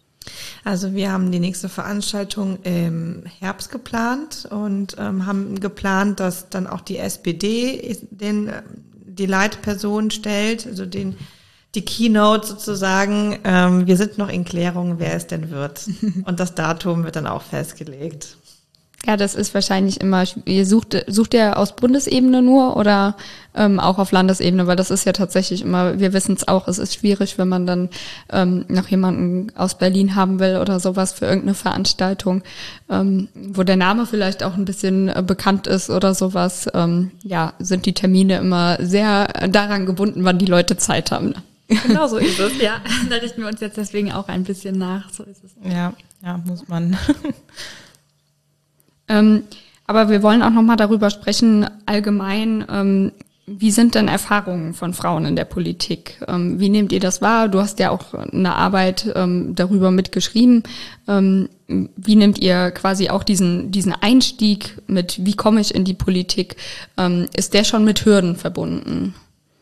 Also wir haben die nächste Veranstaltung im Herbst geplant und ähm, haben geplant, dass dann auch die S P D den, die Leitperson stellt, also den die Keynote sozusagen. Ähm, wir sind noch in Klärung, wer es denn wird. Und das Datum wird dann auch festgelegt. Ja, das ist wahrscheinlich immer, ihr sucht, sucht ihr aus Bundesebene nur oder ähm, auch auf Landesebene, weil das ist ja tatsächlich immer, wir wissen es auch, es ist schwierig, wenn man dann ähm, noch jemanden aus Berlin haben will oder sowas für irgendeine Veranstaltung, ähm, wo der Name vielleicht auch ein bisschen äh, bekannt ist oder sowas. Ähm, ja, sind die Termine immer sehr daran gebunden, wann die Leute Zeit haben. Genau so ist es, ja. Da richten wir uns jetzt deswegen auch ein bisschen nach. So ist es. Ja, ja, muss man. Ähm, aber wir wollen auch nochmal darüber sprechen, allgemein, ähm, wie sind denn Erfahrungen von Frauen in der Politik? Ähm, wie nehmt ihr das wahr? Du hast ja auch eine Arbeit ähm, darüber mitgeschrieben. Ähm, wie nehmt ihr quasi auch diesen, diesen Einstieg mit, wie komme ich in die Politik? Ähm, ist der schon mit Hürden verbunden?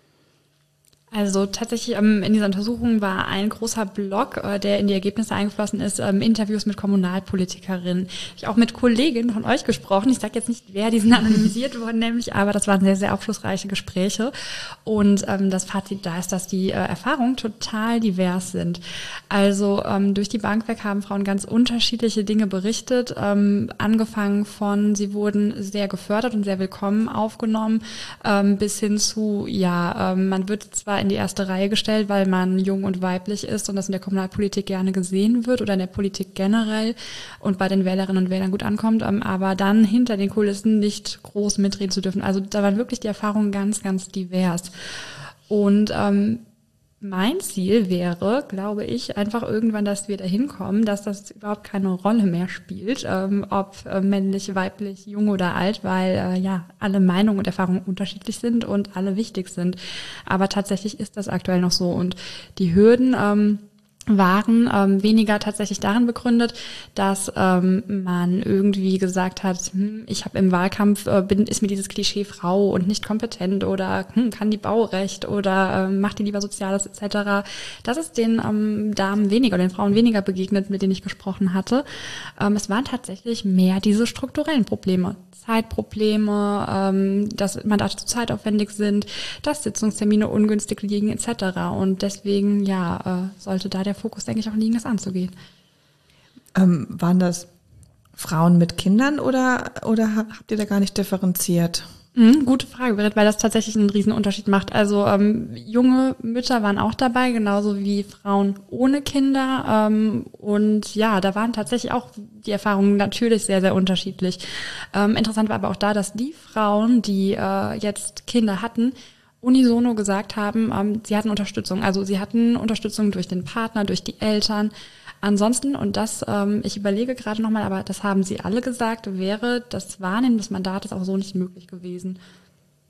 Also tatsächlich ähm, in dieser Untersuchung war ein großer Block, äh, der in die Ergebnisse eingeflossen ist, ähm, Interviews mit Kommunalpolitikerinnen. Ich habe auch mit Kolleginnen von euch gesprochen. Ich sage jetzt nicht, wer, die sind anonymisiert worden nämlich, aber das waren sehr, sehr aufschlussreiche Gespräche. Und ähm, das Fazit da ist, dass die äh, Erfahrungen total divers sind. Also ähm, durch die Bank weg haben Frauen ganz unterschiedliche Dinge berichtet, ähm, angefangen von, sie wurden sehr gefördert und sehr willkommen aufgenommen, ähm, bis hin zu, ja, ähm, man wird zwar in die erste Reihe gestellt, weil man jung und weiblich ist und das in der Kommunalpolitik gerne gesehen wird oder in der Politik generell und bei den Wählerinnen und Wählern gut ankommt, aber dann hinter den Kulissen nicht groß mitreden zu dürfen. Also da waren wirklich die Erfahrungen ganz, ganz divers. Und ähm, mein Ziel wäre, glaube ich, einfach irgendwann, dass wir dahin kommen, dass das überhaupt keine Rolle mehr spielt, ähm, ob äh, männlich, weiblich, jung oder alt, weil äh, ja alle Meinungen und Erfahrungen unterschiedlich sind und alle wichtig sind. Aber tatsächlich ist das aktuell noch so und die Hürden ähm, waren ähm, weniger tatsächlich darin begründet, dass ähm, man irgendwie gesagt hat, hm, ich habe im Wahlkampf, äh, bin, ist mir dieses Klischee Frau und nicht kompetent oder hm, kann die Baurecht oder ähm, macht die lieber Soziales et cetera. Das ist den ähm, Damen weniger, den Frauen weniger begegnet, mit denen ich gesprochen hatte. Ähm, es waren tatsächlich mehr diese strukturellen Probleme. Zeitprobleme, ähm, dass Mandate zu zeitaufwendig sind, dass Sitzungstermine ungünstig liegen et cetera. Und deswegen ja äh, sollte da der Fokus, denke ich, auch liegen, das anzugehen. Ähm, waren das Frauen mit Kindern oder, oder habt ihr da gar nicht differenziert? Mhm, gute Frage, Berit, weil das tatsächlich einen riesen Unterschied macht. Also ähm, junge Mütter waren auch dabei, genauso wie Frauen ohne Kinder. Ähm, und ja, da waren tatsächlich auch die Erfahrungen natürlich sehr, sehr unterschiedlich. Ähm, interessant war aber auch da, dass die Frauen, die äh, jetzt Kinder hatten, unisono gesagt haben, ähm, sie hatten Unterstützung. Also sie hatten Unterstützung durch den Partner, durch die Eltern. Ansonsten, und das, ähm, ich überlege gerade nochmal, aber das haben sie alle gesagt, wäre das Wahrnehmen des Mandates auch so nicht möglich gewesen.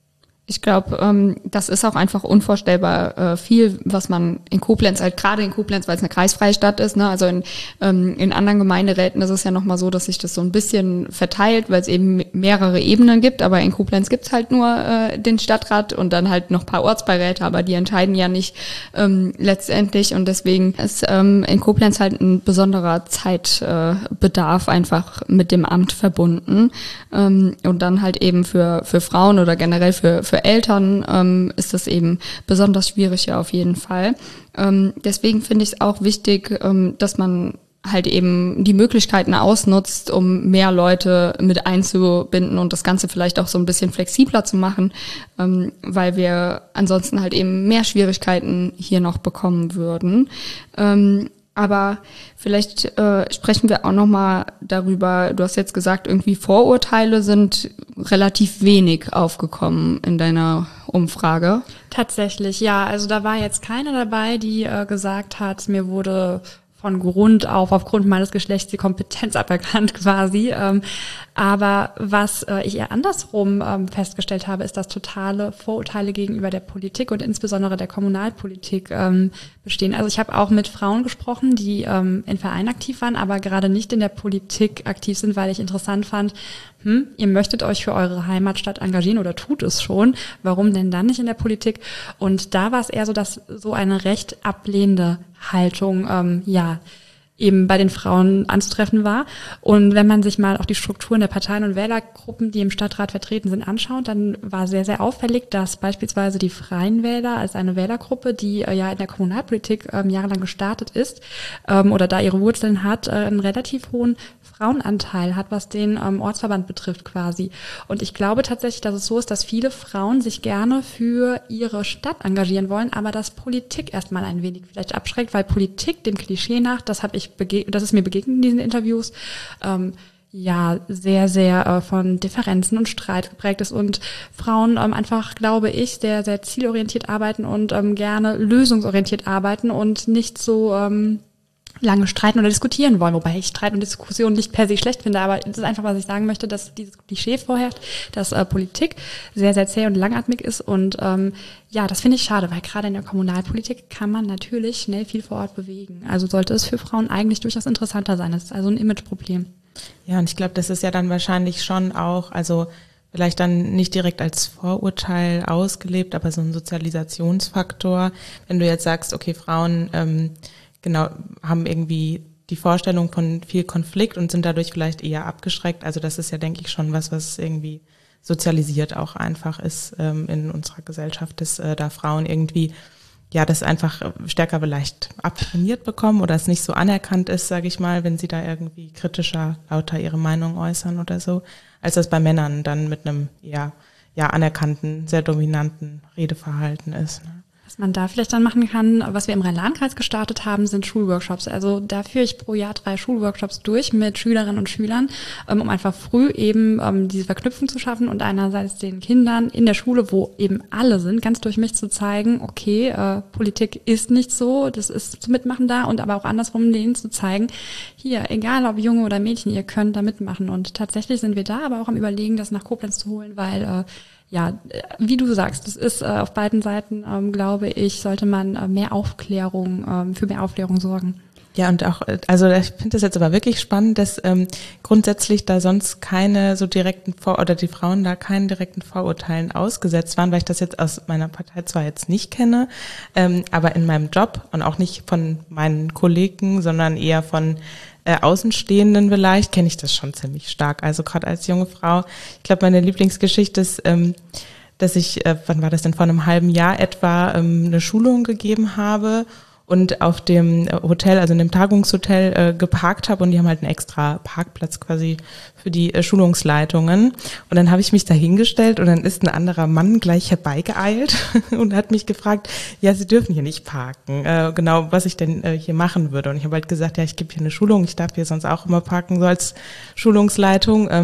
Ich glaube, ähm, das ist auch einfach unvorstellbar äh, viel, was man in Koblenz, halt gerade in Koblenz, weil es eine kreisfreie Stadt ist, ne? Also in, ähm, in anderen Gemeinderäten ist es ja nochmal so, dass sich das so ein bisschen verteilt, weil es eben mehrere Ebenen gibt, aber in Koblenz gibt's halt nur äh, den Stadtrat und dann halt noch ein paar Ortsbeiräte, aber die entscheiden ja nicht ähm, letztendlich und deswegen ist ähm, in Koblenz halt ein besonderer Zeitbedarf äh, einfach mit dem Amt verbunden ähm, und dann halt eben für für Frauen oder generell für für Eltern ähm, ist das eben besonders schwierig ja auf jeden Fall. Ähm, deswegen finde ich es auch wichtig, ähm, dass man halt eben die Möglichkeiten ausnutzt, um mehr Leute mit einzubinden und das Ganze vielleicht auch so ein bisschen flexibler zu machen, ähm, weil wir ansonsten halt eben mehr Schwierigkeiten hier noch bekommen würden. Ähm, Aber vielleicht äh, sprechen wir auch noch mal darüber, du hast jetzt gesagt, irgendwie Vorurteile sind relativ wenig aufgekommen in deiner Umfrage. Tatsächlich, ja. Also da war jetzt keine dabei, die äh, gesagt hat, mir wurde von Grund auf, aufgrund meines Geschlechts die Kompetenz aberkannt quasi. Ähm, aber was äh, ich eher andersrum ähm, festgestellt habe, ist, dass totale Vorurteile gegenüber der Politik und insbesondere der Kommunalpolitik ähm, bestehen. Also ich habe auch mit Frauen gesprochen, die ähm, in Vereinen aktiv waren, aber gerade nicht in der Politik aktiv sind, weil ich interessant fand, hm, ihr möchtet euch für eure Heimatstadt engagieren oder tut es schon, warum denn dann nicht in der Politik? Und da war es eher so, dass so eine recht ablehnende Haltung, ähm, ja, eben bei den Frauen anzutreffen war. Und wenn man sich mal auch die Strukturen der Parteien und Wählergruppen, die im Stadtrat vertreten sind, anschaut, dann war sehr, sehr auffällig, dass beispielsweise die Freien Wähler als eine Wählergruppe, die äh, ja in der Kommunalpolitik ähm, jahrelang gestartet ist ähm, oder da ihre Wurzeln hat, äh, einen relativ hohen Frauenanteil hat, was den ähm, Ortsverband betrifft quasi. Und ich glaube tatsächlich, dass es so ist, dass viele Frauen sich gerne für ihre Stadt engagieren wollen, aber dass Politik erstmal ein wenig vielleicht abschreckt, weil Politik dem Klischee nach, das habe ich bege- das ist mir begegnet in diesen Interviews, ähm, ja, sehr, sehr äh, von Differenzen und Streit geprägt ist und Frauen ähm, einfach, glaube ich, sehr, sehr zielorientiert arbeiten und ähm, gerne lösungsorientiert arbeiten und nicht so ähm, lange streiten oder diskutieren wollen, wobei ich Streit und Diskussion nicht per se schlecht finde, aber das ist einfach, was ich sagen möchte, dass dieses Klischee vorherrscht, dass äh, Politik sehr, sehr zäh und langatmig ist und ähm, ja, das finde ich schade, weil gerade in der Kommunalpolitik kann man natürlich schnell viel vor Ort bewegen. Also sollte es für Frauen eigentlich durchaus interessanter sein. Das ist also ein Imageproblem. Ja, und ich glaube, das ist ja dann wahrscheinlich schon auch, also vielleicht dann nicht direkt als Vorurteil ausgelebt, aber so ein Sozialisationsfaktor. Wenn du jetzt sagst, okay, Frauen ähm, genau, haben irgendwie die Vorstellung von viel Konflikt und sind dadurch vielleicht eher abgeschreckt. Also das ist ja, denke ich, schon was, was irgendwie sozialisiert auch einfach ist ähm, in unserer Gesellschaft, dass äh, da Frauen irgendwie, ja, das einfach stärker vielleicht abtrainiert bekommen oder es nicht so anerkannt ist, sage ich mal, wenn sie da irgendwie kritischer, lauter ihre Meinung äußern oder so, als das bei Männern dann mit einem, ja, ja, anerkannten, sehr dominanten Redeverhalten ist, ne? Was man da vielleicht dann machen kann, was wir im Rhein-Lahn-Kreis gestartet haben, sind Schulworkshops. Also da führe ich pro Jahr drei Schulworkshops durch mit Schülerinnen und Schülern, um einfach früh eben um diese Verknüpfung zu schaffen und einerseits den Kindern in der Schule, wo eben alle sind, ganz durch mich zu zeigen, okay, äh, Politik ist nicht so, das ist zum Mitmachen da und aber auch andersrum denen zu zeigen, hier, egal ob Junge oder Mädchen, ihr könnt da mitmachen. Und tatsächlich sind wir da aber auch am Überlegen, das nach Koblenz zu holen, weil äh, ja, wie du sagst, es ist äh, auf beiden Seiten, ähm, glaube ich, sollte man äh, mehr Aufklärung, ähm, für mehr Aufklärung sorgen. Ja, und auch, also ich finde das jetzt aber wirklich spannend, dass ähm, grundsätzlich da sonst keine so direkten Vor- oder die Frauen da keinen direkten Vorurteilen ausgesetzt waren, weil ich das jetzt aus meiner Partei zwar jetzt nicht kenne, ähm, aber in meinem Job und auch nicht von meinen Kollegen, sondern eher von äh, Außenstehenden vielleicht, kenne ich das schon ziemlich stark. Also gerade als junge Frau, ich glaube, meine Lieblingsgeschichte ist, ähm, dass ich, äh, wann war das denn, vor einem halben Jahr etwa ähm, eine Schulung gegeben habe und auf dem Hotel, also in dem Tagungshotel äh, geparkt habe und die haben halt einen extra Parkplatz quasi für die äh, Schulungsleitungen und dann habe ich mich da hingestellt und dann ist ein anderer Mann gleich herbeigeeilt und hat mich gefragt, ja, Sie dürfen hier nicht parken, äh, genau, was ich denn äh, hier machen würde und ich habe halt gesagt, ja, ich gebe hier eine Schulung, ich darf hier sonst auch immer parken, so als Schulungsleitung, ähm,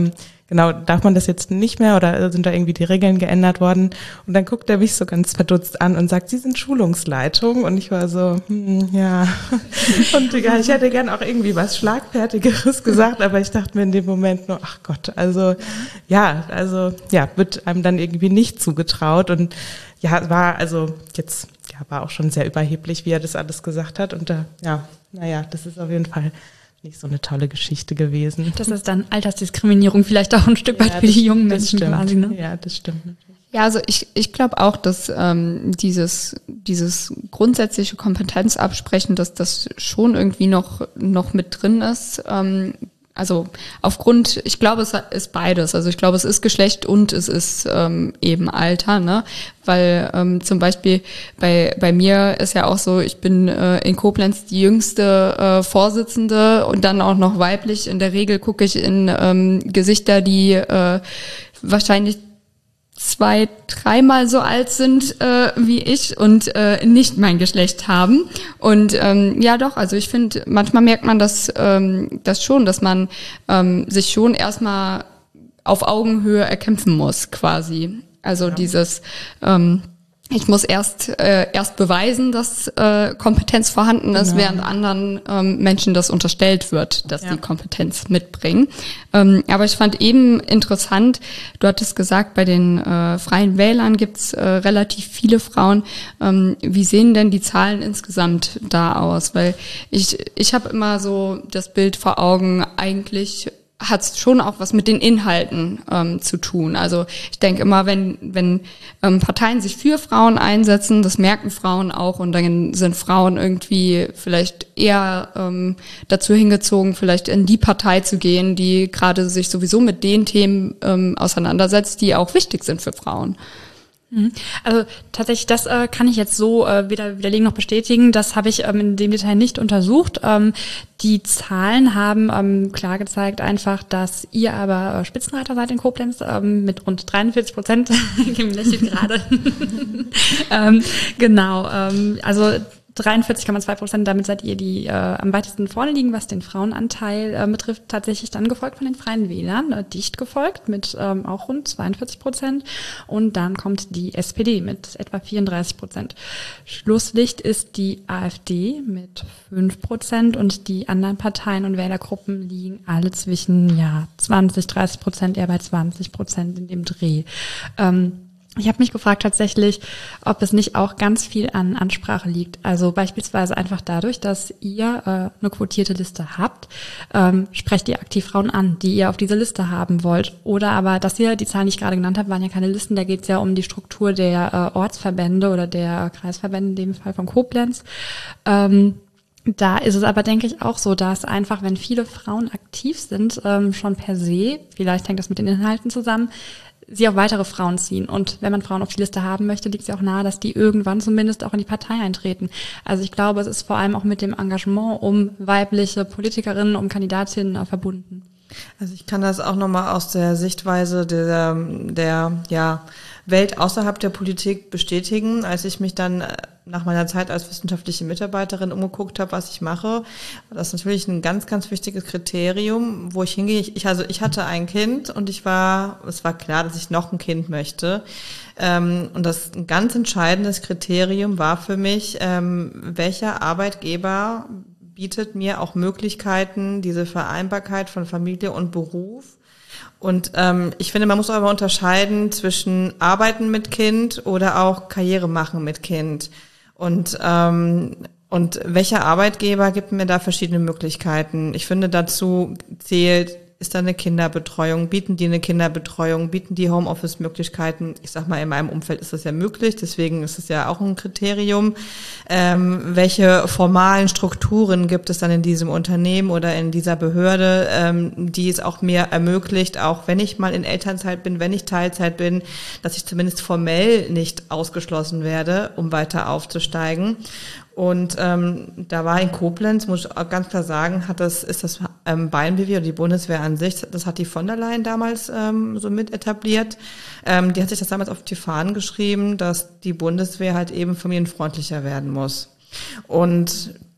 genau, darf man das jetzt nicht mehr oder sind da irgendwie die Regeln geändert worden? Und dann guckt er mich so ganz verdutzt an und sagt, Sie sind Schulungsleitung. Und ich war so, hm, ja. Und ja, ich hätte gern auch irgendwie was Schlagfertigeres gesagt, aber ich dachte mir in dem Moment nur, ach Gott, also ja, also ja, wird einem dann irgendwie nicht zugetraut. Und ja, war also jetzt, ja, war auch schon sehr überheblich, wie er das alles gesagt hat. Und da, ja, naja, das ist auf jeden Fall nicht so eine tolle Geschichte gewesen. Das ist dann Altersdiskriminierung vielleicht auch ein Stück weit ja, für die jungen Menschen stimmt. quasi, ne? Ja, das stimmt natürlich. Ja, also ich, ich glaube auch, dass ähm, dieses, dieses grundsätzliche Kompetenzabsprechen, dass das schon irgendwie noch, noch mit drin ist. Ähm, also aufgrund, ich glaube, es ist beides. Also ich glaube, es ist Geschlecht und es ist ähm, eben Alter, ne? Weil ähm, zum Beispiel bei bei mir ist ja auch so, ich bin äh, in Koblenz die jüngste äh, Vorsitzende und dann auch noch weiblich. In der Regel gucke ich in ähm, Gesichter, die äh, wahrscheinlich zwei, dreimal so alt sind äh, wie ich und äh, nicht mein Geschlecht haben. Und ähm, ja doch, also ich finde, manchmal merkt man das, ähm, das schon, dass man ähm, sich schon erstmal auf Augenhöhe erkämpfen muss, quasi. Also ja. dieses ähm, ich muss erst äh, erst beweisen, dass äh, Kompetenz vorhanden ist, genau. während anderen ähm, Menschen das unterstellt wird, dass ja. die Kompetenz mitbringen. Ähm, aber ich fand eben interessant, du hattest gesagt, bei den äh, Freien Wählern gibt's äh, relativ viele Frauen. Ähm, wie sehen denn die Zahlen insgesamt da aus? Weil ich ich habe immer so das Bild vor Augen, eigentlich hat es schon auch was mit den Inhalten ähm, zu tun. Also ich denke immer, wenn wenn ähm, Parteien sich für Frauen einsetzen, das merken Frauen auch und dann sind Frauen irgendwie vielleicht eher ähm, dazu hingezogen, vielleicht in die Partei zu gehen, die gerade sich sowieso mit den Themen ähm, auseinandersetzt, die auch wichtig sind für Frauen. Also tatsächlich, das äh, kann ich jetzt so äh, weder widerlegen noch bestätigen. Das habe ich ähm, in dem Detail nicht untersucht. Ähm, die Zahlen haben ähm, klar gezeigt einfach, dass ihr aber äh, Spitzenreiter seid in Koblenz ähm, mit rund dreiundvierzig Prozent. Kim lächelt gerade. ähm, genau, ähm, also dreiundvierzig Komma zwei Prozent, damit seid ihr die äh, am weitesten vorne liegen, was den Frauenanteil äh, betrifft, tatsächlich dann gefolgt von den Freien Wählern, äh, dicht gefolgt mit ähm, auch rund zweiundvierzig Prozent und dann kommt die S P D mit etwa vierunddreißig Prozent. Schlusslicht ist die AfD mit fünf Prozent und die anderen Parteien und Wählergruppen liegen alle zwischen ja zwanzig, dreißig Prozent, eher bei zwanzig Prozent in dem Dreh. Ähm, Ich habe mich gefragt tatsächlich, ob es nicht auch ganz viel an Ansprache liegt. Also beispielsweise einfach dadurch, dass ihr äh, eine quotierte Liste habt, ähm, sprecht ihr aktiv Frauen an, die ihr auf diese Liste haben wollt. Oder aber, dass ihr, die Zahlen, die ich gerade genannt habe, waren ja keine Listen, da geht es ja um die Struktur der äh, Ortsverbände oder der Kreisverbände, in dem Fall von Koblenz. Ähm, Da ist es aber, denke ich, auch so, dass einfach, wenn viele Frauen aktiv sind, ähm, schon per se, vielleicht hängt das mit den Inhalten zusammen, sie auch weitere Frauen ziehen. Und wenn man Frauen auf die Liste haben möchte, liegt es ja auch nahe, dass die irgendwann zumindest auch in die Partei eintreten. Also ich glaube, es ist vor allem auch mit dem Engagement um weibliche Politikerinnen, um Kandidatinnen äh, verbunden. Also ich kann das auch nochmal aus der Sichtweise der, der ja, Welt außerhalb der Politik bestätigen. Als ich mich dann nach meiner Zeit als wissenschaftliche Mitarbeiterin umgeguckt habe, was ich mache, das ist natürlich ein ganz, ganz wichtiges Kriterium, wo ich hingehe. Ich, also ich hatte ein Kind und ich war, es war klar, dass ich noch ein Kind möchte. Ähm, und das ein ganz entscheidendes Kriterium war für mich, ähm, welcher Arbeitgeber bietet mir auch Möglichkeiten, diese Vereinbarkeit von Familie und Beruf. Und ähm, ich finde, man muss aber unterscheiden zwischen Arbeiten mit Kind oder auch Karriere machen mit Kind. Und ähm, und welcher Arbeitgeber gibt mir da verschiedene Möglichkeiten? Ich finde, dazu zählt, ist da eine Kinderbetreuung? Bieten die eine Kinderbetreuung? Bieten die Homeoffice-Möglichkeiten? Ich sag mal, in meinem Umfeld ist das ja möglich, deswegen ist es ja auch ein Kriterium. Ähm, welche formalen Strukturen gibt es dann in diesem Unternehmen oder in dieser Behörde, ähm, die es auch mir ermöglicht, auch wenn ich mal in Elternzeit bin, wenn ich Teilzeit bin, dass ich zumindest formell nicht ausgeschlossen werde, um weiter aufzusteigen. Und ähm, da war in Koblenz, muss ich auch ganz klar sagen, hat das ist das ähm, B A N B W oder die Bundeswehr an sich, das hat die von der Leyen damals ähm, so mit etabliert. Ähm, die hat sich das damals auf die Fahnen geschrieben, dass die Bundeswehr halt eben familienfreundlicher werden muss. Und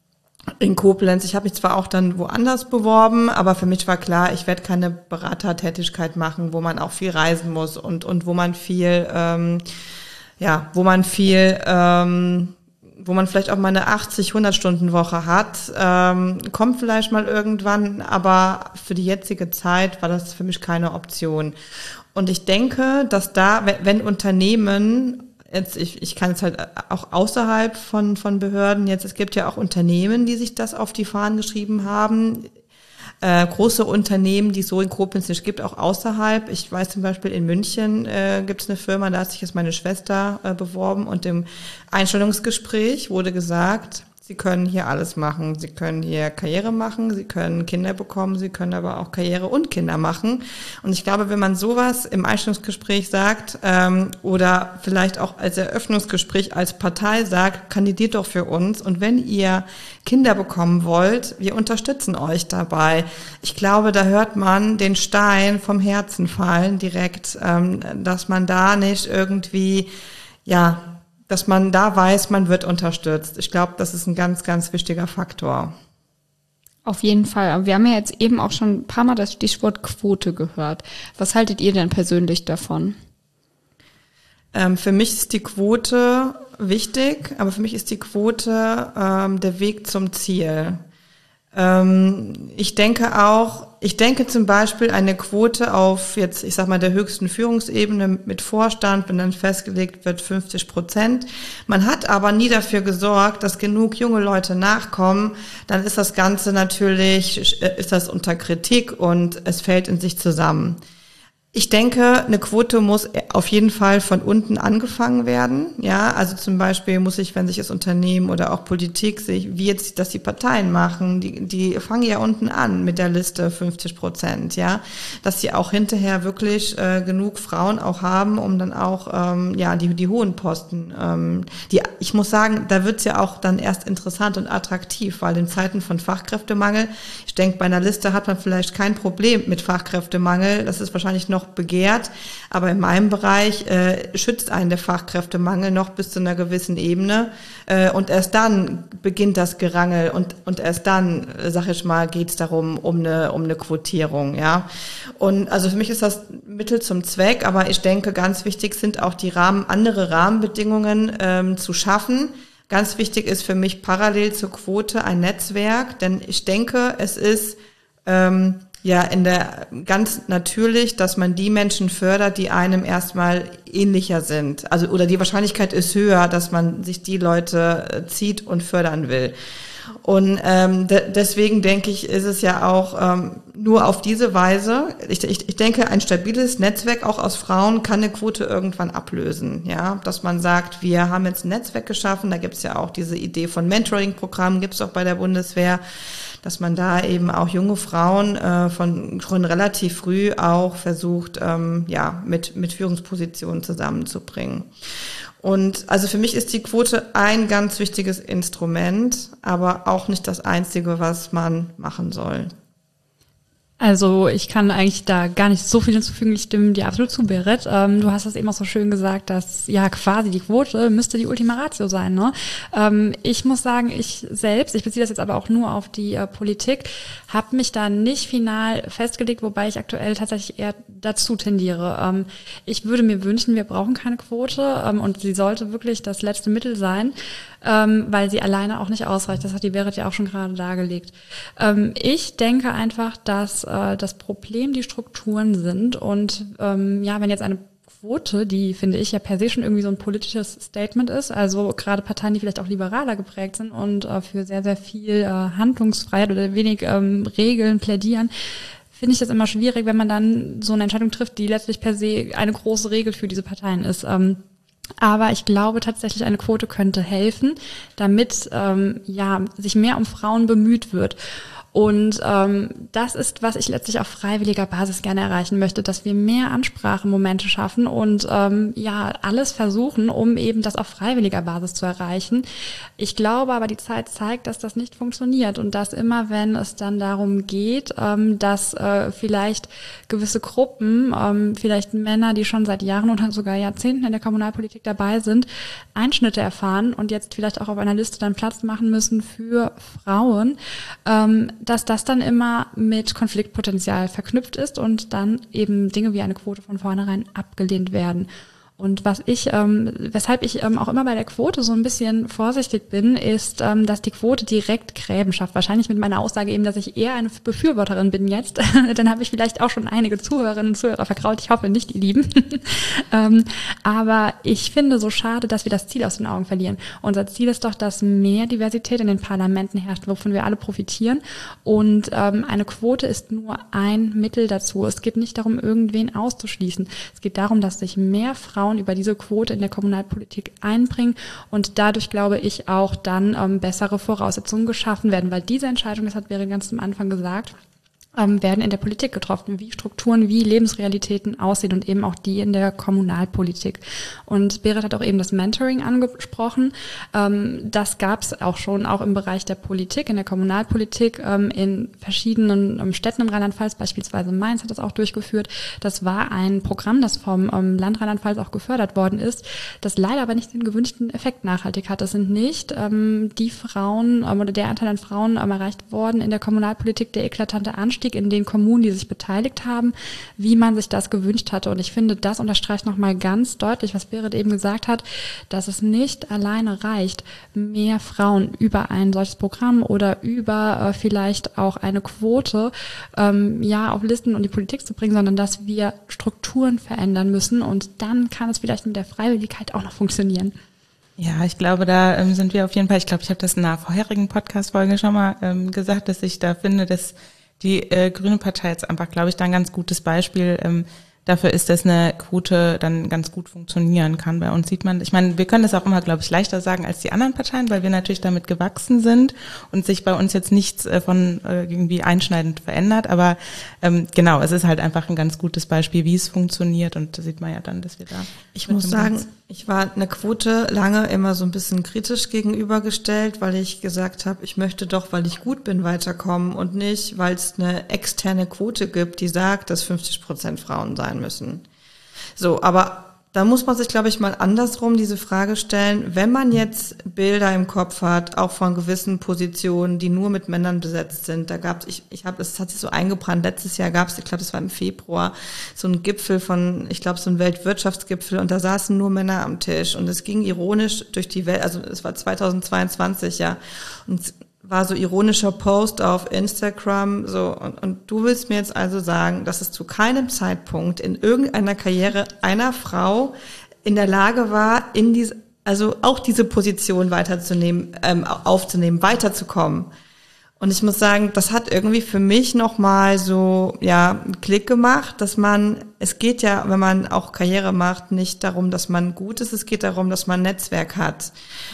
in Koblenz. Ich habe mich zwar auch dann woanders beworben, aber für mich war klar, ich werde keine Beratertätigkeit machen, wo man auch viel reisen muss und und wo man viel, ähm, ja, wo man viel, ähm, wo man vielleicht auch mal eine achtzig, hundert Stunden Woche hat, ähm, kommt vielleicht mal irgendwann, aber für die jetzige Zeit war das für mich keine Option. Und ich denke, dass da, wenn, wenn Unternehmen Jetzt, ich, ich kann es halt auch außerhalb von, von Behörden jetzt, es gibt ja auch Unternehmen, die sich das auf die Fahnen geschrieben haben, äh, große Unternehmen, die es so in Koblenz nicht gibt, auch außerhalb. Ich weiß zum Beispiel in München äh, gibt es eine Firma, da hat sich jetzt meine Schwester äh, beworben und im Einstellungsgespräch wurde gesagt, Sie können hier alles machen. Sie können hier Karriere machen, Sie können Kinder bekommen, Sie können aber auch Karriere und Kinder machen. Und ich glaube, wenn man sowas im Einstellungsgespräch sagt ähm, oder vielleicht auch als Eröffnungsgespräch als Partei sagt, kandidiert doch für uns. Und wenn ihr Kinder bekommen wollt, wir unterstützen euch dabei. Ich glaube, da hört man den Stein vom Herzen fallen direkt, ähm, dass man da nicht irgendwie, ja, dass man da weiß, man wird unterstützt. Ich glaube, das ist ein ganz, ganz wichtiger Faktor. Auf jeden Fall. Aber wir haben ja jetzt eben auch schon ein paar Mal das Stichwort Quote gehört. Was haltet ihr denn persönlich davon? Ähm, für mich ist die Quote wichtig, aber für mich ist die Quote ähm, der Weg zum Ziel. Ähm, ich denke auch, ich denke zum Beispiel eine Quote auf jetzt, ich sag mal, der höchsten Führungsebene mit Vorstand, wenn dann festgelegt wird fünfzig Prozent. Man hat aber nie dafür gesorgt, dass genug junge Leute nachkommen. Dann ist das Ganze natürlich, ist das unter Kritik und es fällt in sich zusammen. Ich denke, eine Quote muss auf jeden Fall von unten angefangen werden. Ja, also zum Beispiel muss ich, wenn sich das Unternehmen oder auch Politik sich, wie jetzt das die Parteien machen, die, die fangen ja unten an mit der Liste fünfzig Prozent, ja, dass sie auch hinterher wirklich äh, genug Frauen auch haben, um dann auch ähm, ja die die hohen Posten. Ähm, die, ich muss sagen, da wird's ja auch dann erst interessant und attraktiv, weil in Zeiten von Fachkräftemangel, ich denke, bei einer Liste hat man vielleicht kein Problem mit Fachkräftemangel. Das ist wahrscheinlich noch begehrt, aber in meinem Bereich äh, schützt einen der Fachkräftemangel noch bis zu einer gewissen Ebene äh, und erst dann beginnt das Gerangel und und erst dann, äh, sag ich mal, geht's darum um eine um eine Quotierung, ja. Und also für mich ist das Mittel zum Zweck, aber ich denke, ganz wichtig sind auch die Rahmen, andere Rahmenbedingungen ähm, zu schaffen. Ganz wichtig ist für mich parallel zur Quote ein Netzwerk, denn ich denke, es ist ähm, ja, in der ganz natürlich, dass man die Menschen fördert, die einem erstmal ähnlicher sind. Also oder die Wahrscheinlichkeit ist höher, dass man sich die Leute zieht und fördern will. Und ähm, de- deswegen denke ich, ist es ja auch ähm, nur auf diese Weise. Ich, ich, ich denke, ein stabiles Netzwerk auch aus Frauen kann eine Quote irgendwann ablösen. Ja, dass man sagt, wir haben jetzt ein Netzwerk geschaffen. Da gibt es ja auch diese Idee von Mentoring-Programmen, gibt es auch bei der Bundeswehr, dass man da eben auch junge Frauen äh, von schon relativ früh auch versucht, ähm, ja, mit mit Führungspositionen zusammenzubringen. Und also für mich ist die Quote ein ganz wichtiges Instrument, aber auch nicht das einzige, was man machen soll. Also ich kann eigentlich da gar nicht so viel hinzufügen, ich stimme dir absolut zu, Berit. Ähm, du hast das eben auch so schön gesagt, dass ja quasi die Quote müsste die Ultima Ratio sein. Ne? Ähm, ich muss sagen, ich selbst, ich beziehe das jetzt aber auch nur auf die äh, Politik, habe mich da nicht final festgelegt, wobei ich aktuell tatsächlich eher dazu tendiere. Ähm, ich würde mir wünschen, wir brauchen keine Quote ähm, und sie sollte wirklich das letzte Mittel sein, ähm, weil sie alleine auch nicht ausreicht. Das hat die Berit ja auch schon gerade dargelegt. Ähm, ich denke einfach, dass äh, das Problem die Strukturen sind und ähm, ja, wenn jetzt eine Quote, die finde ich ja per se schon irgendwie so ein politisches Statement ist, also gerade Parteien, die vielleicht auch liberaler geprägt sind und äh, für sehr, sehr viel äh, Handlungsfreiheit oder wenig ähm, Regeln plädieren, finde ich das immer schwierig, wenn man dann so eine Entscheidung trifft, die letztlich per se eine große Regel für diese Parteien ist. Ähm, Aber ich glaube tatsächlich, eine Quote könnte helfen, damit ähm, ja sich mehr um Frauen bemüht wird. Und ähm, das ist, was ich letztlich auf freiwilliger Basis gerne erreichen möchte, dass wir mehr Ansprachemomente schaffen und ähm, ja alles versuchen, um eben das auf freiwilliger Basis zu erreichen. Ich glaube aber, die Zeit zeigt, dass das nicht funktioniert und dass immer, wenn es dann darum geht, ähm, dass äh, vielleicht gewisse Gruppen, ähm, vielleicht Männer, die schon seit Jahren und sogar Jahrzehnten in der Kommunalpolitik dabei sind, Einschnitte erfahren und jetzt vielleicht auch auf einer Liste dann Platz machen müssen für Frauen, ähm, dass das dann immer mit Konfliktpotenzial verknüpft ist und dann eben Dinge wie eine Quote von vornherein abgelehnt werden. Und was ich, ähm, weshalb ich ähm, auch immer bei der Quote so ein bisschen vorsichtig bin, ist, ähm, dass die Quote direkt Gräben schafft. Wahrscheinlich mit meiner Aussage eben, dass ich eher eine Befürworterin bin jetzt. Dann habe ich vielleicht auch schon einige Zuhörerinnen und Zuhörer vergrault. Ich hoffe nicht, die Lieben. ähm, aber ich finde so schade, dass wir das Ziel aus den Augen verlieren. Unser Ziel ist doch, dass mehr Diversität in den Parlamenten herrscht, wovon wir alle profitieren. Und ähm, eine Quote ist nur ein Mittel dazu. Es geht nicht darum, irgendwen auszuschließen. Es geht darum, dass sich mehr Frauen über diese Quote in der Kommunalpolitik einbringen und dadurch, glaube ich, auch dann ähm, bessere Voraussetzungen geschaffen werden, weil diese Entscheidung, das hat Berit ganz am Anfang gesagt, ähm, werden in der Politik getroffen, wie Strukturen, wie Lebensrealitäten aussehen und eben auch die in der Kommunalpolitik. Und Berit hat auch eben das Mentoring angesprochen. Ähm, das gab es auch schon, auch im Bereich der Politik, in der Kommunalpolitik, ähm, in verschiedenen ähm, Städten im Rheinland-Pfalz, beispielsweise Mainz hat das auch durchgeführt. Das war ein Programm, das vom ähm, Land Rheinland-Pfalz auch gefördert worden ist, das leider aber nicht den gewünschten Effekt nachhaltig hat. Das sind nicht ähm, die Frauen ähm, oder der Anteil an Frauen ähm, erreicht worden in der Kommunalpolitik, der eklatante Anstieg in den Kommunen, die sich beteiligt haben, wie man sich das gewünscht hatte. Und ich finde, das unterstreicht nochmal ganz deutlich, was Berit eben gesagt hat, dass es nicht alleine reicht, mehr Frauen über ein solches Programm oder über äh, vielleicht auch eine Quote ähm, ja auf Listen und die Politik zu bringen, sondern dass wir Strukturen verändern müssen und dann kann es vielleicht mit der Freiwilligkeit auch noch funktionieren. Ja, ich glaube, da ähm, sind wir auf jeden Fall, ich glaube, ich habe das in einer vorherigen Podcast-Folge schon mal ähm, gesagt, dass ich da finde, dass die äh, Grüne Partei jetzt einfach, glaube ich, da ein ganz gutes Beispiel ähm, dafür ist, dass eine Quote dann ganz gut funktionieren kann. Bei uns sieht man, ich meine, wir können das auch immer, glaube ich, leichter sagen als die anderen Parteien, weil wir natürlich damit gewachsen sind und sich bei uns jetzt nichts äh, von äh, irgendwie einschneidend verändert. Aber ähm, genau, es ist halt einfach ein ganz gutes Beispiel, wie es funktioniert und da sieht man ja dann, dass wir da... Ich muss sagen, ich war einer Quote lange immer so ein bisschen kritisch gegenübergestellt, weil ich gesagt habe, ich möchte doch, weil ich gut bin, weiterkommen und nicht, weil es eine externe Quote gibt, die sagt, dass fünfzig Prozent Frauen sein müssen. So, aber da muss man sich, glaube ich, mal andersrum diese Frage stellen, wenn man jetzt Bilder im Kopf hat, auch von gewissen Positionen, die nur mit Männern besetzt sind. Da gab es, ich, ich habe, es hat sich so eingebrannt. Letztes Jahr gab es, ich glaube, das war im Februar, so ein Gipfel von, ich glaube, so ein Weltwirtschaftsgipfel und da saßen nur Männer am Tisch und es ging ironisch durch die Welt, also es war zweitausendzweiundzwanzig, ja, und war so ironischer Post auf Instagram, so, und, und du willst mir jetzt also sagen, dass es zu keinem Zeitpunkt in irgendeiner Karriere einer Frau in der Lage war, in diese, also auch diese Position weiterzunehmen, ähm, aufzunehmen, weiterzukommen. Und ich muss sagen, das hat irgendwie für mich nochmal so, ja, einen Klick gemacht, dass man, es geht ja, wenn man auch Karriere macht, nicht darum, dass man gut ist, es geht darum, dass man ein Netzwerk hat.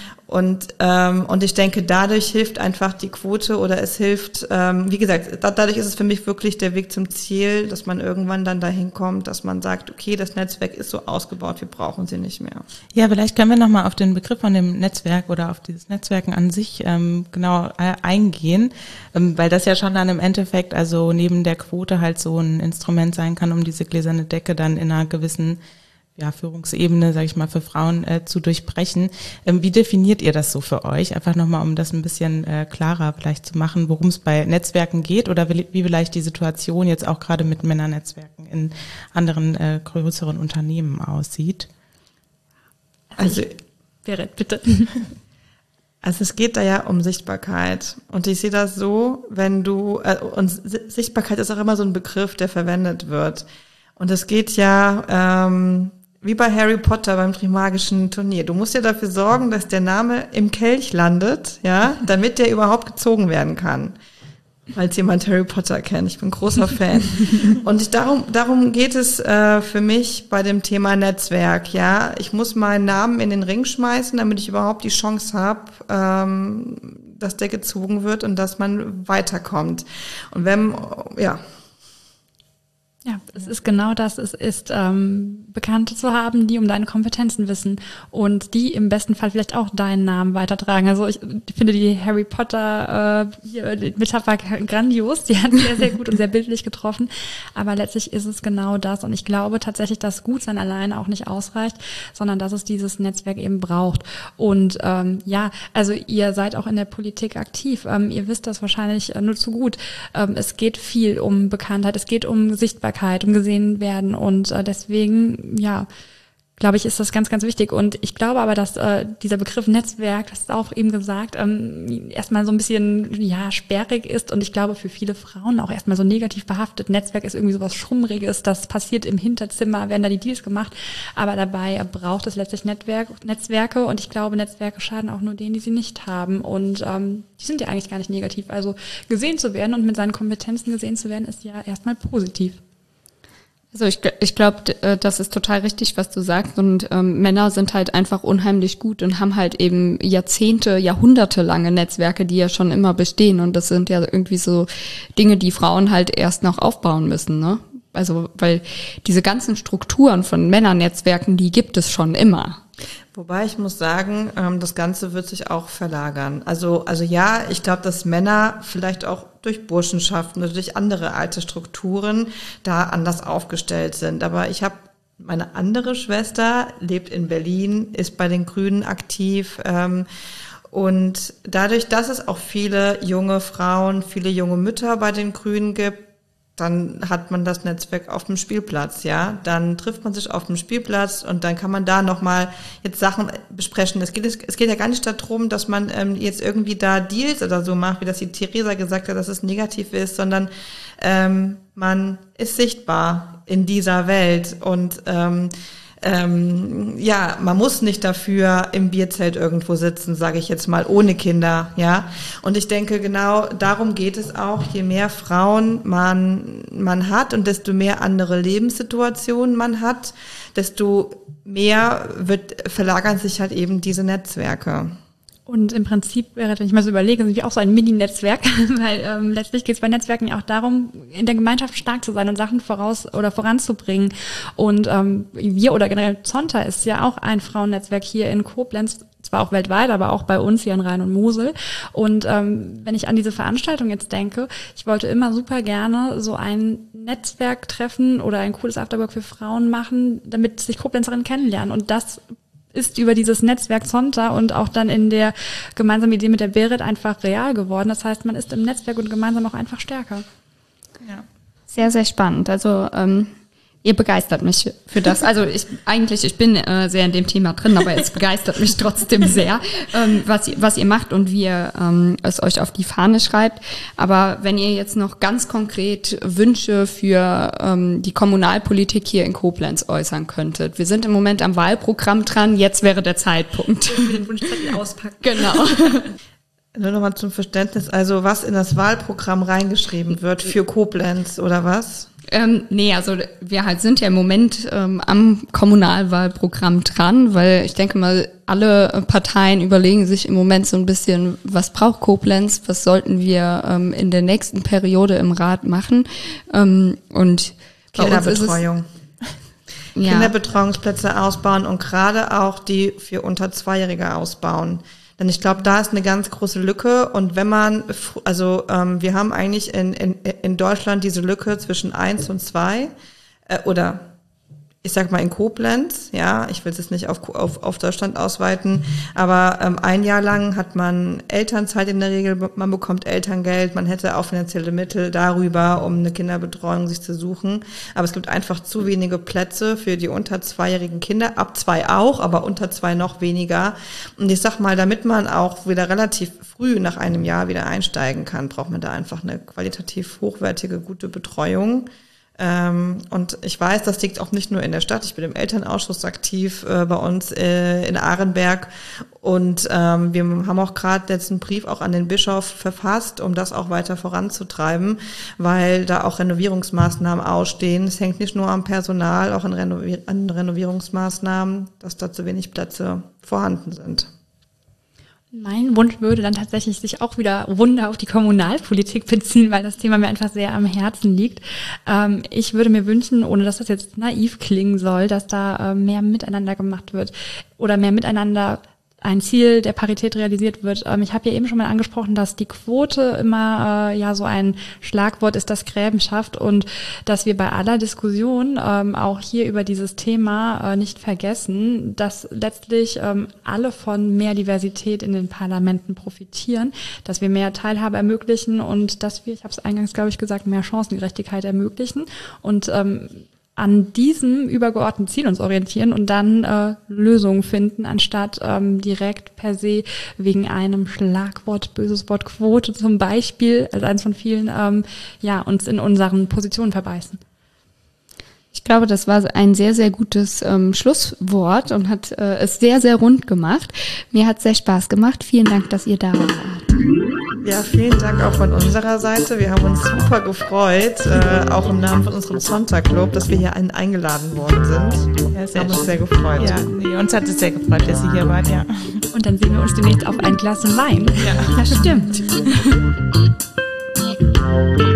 Und ähm, und ich denke, dadurch hilft einfach die Quote oder es hilft, ähm, wie gesagt, da, dadurch ist es für mich wirklich der Weg zum Ziel, dass man irgendwann dann dahin kommt, dass man sagt, okay, das Netzwerk ist so ausgebaut, wir brauchen sie nicht mehr. Ja, vielleicht können wir nochmal auf den Begriff von dem Netzwerk oder auf dieses Netzwerken an sich ähm, genau äh, eingehen, ähm, weil das ja schon dann im Endeffekt also neben der Quote halt so ein Instrument sein kann, um diese gläserne Decke dann in einer gewissen ja, Führungsebene, sage ich mal, für Frauen äh, zu durchbrechen. Ähm, wie definiert ihr das so für euch? Einfach nochmal, um das ein bisschen äh, klarer vielleicht zu machen, worum es bei Netzwerken geht oder wie, wie vielleicht die Situation jetzt auch gerade mit Männernetzwerken in anderen äh, größeren Unternehmen aussieht. Also, Berit, bitte. Also es geht da ja um Sichtbarkeit und ich sehe das so, wenn du, äh, und Sichtbarkeit ist auch immer so ein Begriff, der verwendet wird. Und es geht ja ähm, wie bei Harry Potter beim Trimagischen Turnier. Du musst ja dafür sorgen, dass der Name im Kelch landet, ja, damit der überhaupt gezogen werden kann. Falls jemand Harry Potter kennt, ich bin großer Fan. Und ich, darum, darum geht es äh, für mich bei dem Thema Netzwerk, ja. Ich muss meinen Namen in den Ring schmeißen, damit ich überhaupt die Chance habe, ähm, dass der gezogen wird und dass man weiterkommt. Und wenn, ja. Ja, es ist genau das. Es ist, ähm, Bekannte zu haben, die um deine Kompetenzen wissen und die im besten Fall vielleicht auch deinen Namen weitertragen. Also ich finde die Harry Potter äh, hier, die Metapher grandios. Die hat sehr, sehr gut und sehr bildlich getroffen. Aber letztlich ist es genau das. Und ich glaube tatsächlich, dass Gutsein alleine auch nicht ausreicht, sondern dass es dieses Netzwerk eben braucht. Und ähm, ja, also ihr seid auch in der Politik aktiv. Ähm, ihr wisst das wahrscheinlich nur zu gut. Ähm, es geht viel um Bekanntheit. Es geht um Sichtbarkeit, um gesehen werden und äh, deswegen, ja, glaube ich, ist das ganz, ganz wichtig. Und ich glaube aber, dass äh, dieser Begriff Netzwerk, das ist auch eben gesagt, ähm, erstmal so ein bisschen, ja, sperrig ist und ich glaube für viele Frauen auch erstmal so negativ behaftet. Netzwerk ist irgendwie sowas Schummriges, das passiert im Hinterzimmer, werden da die Deals gemacht, aber dabei braucht es letztlich Netzwerk, Netzwerke und ich glaube, Netzwerke schaden auch nur denen, die sie nicht haben und ähm, die sind ja eigentlich gar nicht negativ. Also gesehen zu werden und mit seinen Kompetenzen gesehen zu werden, ist ja erstmal positiv. Also ich, ich glaube, das ist total richtig, was du sagst. Und ähm, Männer sind halt einfach unheimlich gut und haben halt eben Jahrzehnte, Jahrhunderte lange Netzwerke, die ja schon immer bestehen. Und das sind ja irgendwie so Dinge, die Frauen halt erst noch aufbauen müssen, ne? Also weil diese ganzen Strukturen von Männernetzwerken, die gibt es schon immer. Wobei ich muss sagen, das Ganze wird sich auch verlagern. Also, also ja, ich glaube, dass Männer vielleicht auch durch Burschenschaften oder durch andere alte Strukturen da anders aufgestellt sind. Aber ich habe meine andere Schwester, lebt in Berlin, ist bei den Grünen aktiv. Ähm, und dadurch, dass es auch viele junge Frauen, viele junge Mütter bei den Grünen gibt, dann hat man das Netzwerk auf dem Spielplatz, ja. Dann trifft man sich auf dem Spielplatz und dann kann man da nochmal jetzt Sachen besprechen. Es geht, es geht ja gar nicht darum, dass man ähm, jetzt irgendwie da Deals oder so macht, wie das die Theresa gesagt hat, dass es negativ ist, sondern ähm, man ist sichtbar in dieser Welt und ähm, Ähm, ja, man muss nicht dafür im Bierzelt irgendwo sitzen, sage ich jetzt mal, ohne Kinder, ja. Und ich denke, genau darum geht es auch. Je mehr Frauen man man hat und desto mehr andere Lebenssituationen man hat, desto mehr wird verlagern sich halt eben diese Netzwerke. Und im Prinzip wäre, wenn ich mal so überlege, sind wir auch so ein Mini-Netzwerk, weil ähm, letztlich geht es bei Netzwerken ja auch darum, in der Gemeinschaft stark zu sein und Sachen voraus oder voranzubringen. Und ähm, wir oder generell Zonta ist ja auch ein Frauennetzwerk hier in Koblenz, zwar auch weltweit, aber auch bei uns hier in Rhein und Mosel. Und ähm, wenn ich an diese Veranstaltung jetzt denke, ich wollte immer super gerne so ein Netzwerk treffen oder ein cooles Afterwork für Frauen machen, damit sich Koblenzerinnen kennenlernen. Und das ist über dieses Netzwerk Zonta und auch dann in der gemeinsamen Idee mit der Berit einfach real geworden. Das heißt, man ist im Netzwerk und gemeinsam auch einfach stärker. Ja. Sehr, sehr spannend. Also ähm, ihr begeistert mich für das. Also ich eigentlich, ich bin äh, sehr in dem Thema drin, aber es begeistert mich trotzdem sehr, ähm, was, was ihr macht und wie ihr ähm, es euch auf die Fahne schreibt. Aber wenn ihr jetzt noch ganz konkret Wünsche für ähm, die Kommunalpolitik hier in Koblenz äußern könntet. Wir sind im Moment am Wahlprogramm dran, jetzt wäre der Zeitpunkt. Den Wunschzettel auspacken. Genau. Nur nochmal zum Verständnis, also was in das Wahlprogramm reingeschrieben wird für Koblenz oder was? Ähm, nee, also wir halt sind ja im Moment ähm, am Kommunalwahlprogramm dran, weil ich denke mal, alle Parteien überlegen sich im Moment so ein bisschen, was braucht Koblenz, was sollten wir ähm, in der nächsten Periode im Rat machen. Ähm, und Kinderbetreuung. Ja. Kinderbetreuungsplätze ausbauen und gerade auch die für unter Zweijährige ausbauen. Denn ich glaube, da ist eine ganz große Lücke und wenn man, also ähm, wir haben eigentlich in, in, in Deutschland diese Lücke zwischen eins und zwei äh, oder ich sag mal in Koblenz, ja, ich will es jetzt nicht auf, auf, auf Deutschland ausweiten, aber ähm, ein Jahr lang hat man Elternzeit in der Regel, man bekommt Elterngeld, man hätte auch finanzielle Mittel darüber, um eine Kinderbetreuung sich zu suchen, aber es gibt einfach zu wenige Plätze für die unter zweijährigen Kinder, ab zwei auch, aber unter zwei noch weniger. Und ich sag mal, damit man auch wieder relativ früh nach einem Jahr wieder einsteigen kann, braucht man da einfach eine qualitativ hochwertige, gute Betreuung. Ähm, und ich weiß, das liegt auch nicht nur in der Stadt. Ich bin im Elternausschuss aktiv äh, bei uns äh, in Arenberg und ähm, wir haben auch gerade jetzt einen Brief auch an den Bischof verfasst, um das auch weiter voranzutreiben, weil da auch Renovierungsmaßnahmen ausstehen. Es hängt nicht nur am Personal, auch an, Renovier- an Renovierungsmaßnahmen, dass da zu wenig Plätze vorhanden sind. Mein Wunsch würde dann tatsächlich sich auch wieder Wunder auf die Kommunalpolitik beziehen, weil das Thema mir einfach sehr am Herzen liegt. Ähm, ich würde mir wünschen, ohne dass das jetzt naiv klingen soll, dass da äh, mehr miteinander gemacht wird oder mehr miteinander ein Ziel der Parität realisiert wird. Ähm, ich habe ja eben schon mal angesprochen, dass die Quote immer äh, ja so ein Schlagwort ist, das Gräben schafft und dass wir bei aller Diskussion ähm, auch hier über dieses Thema äh, nicht vergessen, dass letztlich ähm, alle von mehr Diversität in den Parlamenten profitieren, dass wir mehr Teilhabe ermöglichen und dass wir, ich habe es eingangs, glaube ich, gesagt, mehr Chancengerechtigkeit ermöglichen und ähm, an diesem übergeordneten Ziel uns orientieren und dann äh, Lösungen finden, anstatt ähm, direkt per se wegen einem Schlagwort, böses Wort Quote zum Beispiel, als eines von vielen, ähm, ja, uns in unseren Positionen verbeißen. Ich glaube, das war ein sehr, sehr gutes ähm, Schlusswort und hat äh, es sehr, sehr rund gemacht. Mir hat es sehr Spaß gemacht. Vielen Dank, dass ihr da wart. Ja, vielen Dank auch von unserer Seite. Wir haben uns super gefreut, äh, auch im Namen von unserem Sonntag-Club, dass wir hier ein, eingeladen worden sind. Ja, wir haben uns sehr gefreut. Ja, nee, uns hat es sehr gefreut, dass ihr hier wart, ja. Und dann sehen wir uns demnächst auf ein Glas Wein. Ja, das stimmt.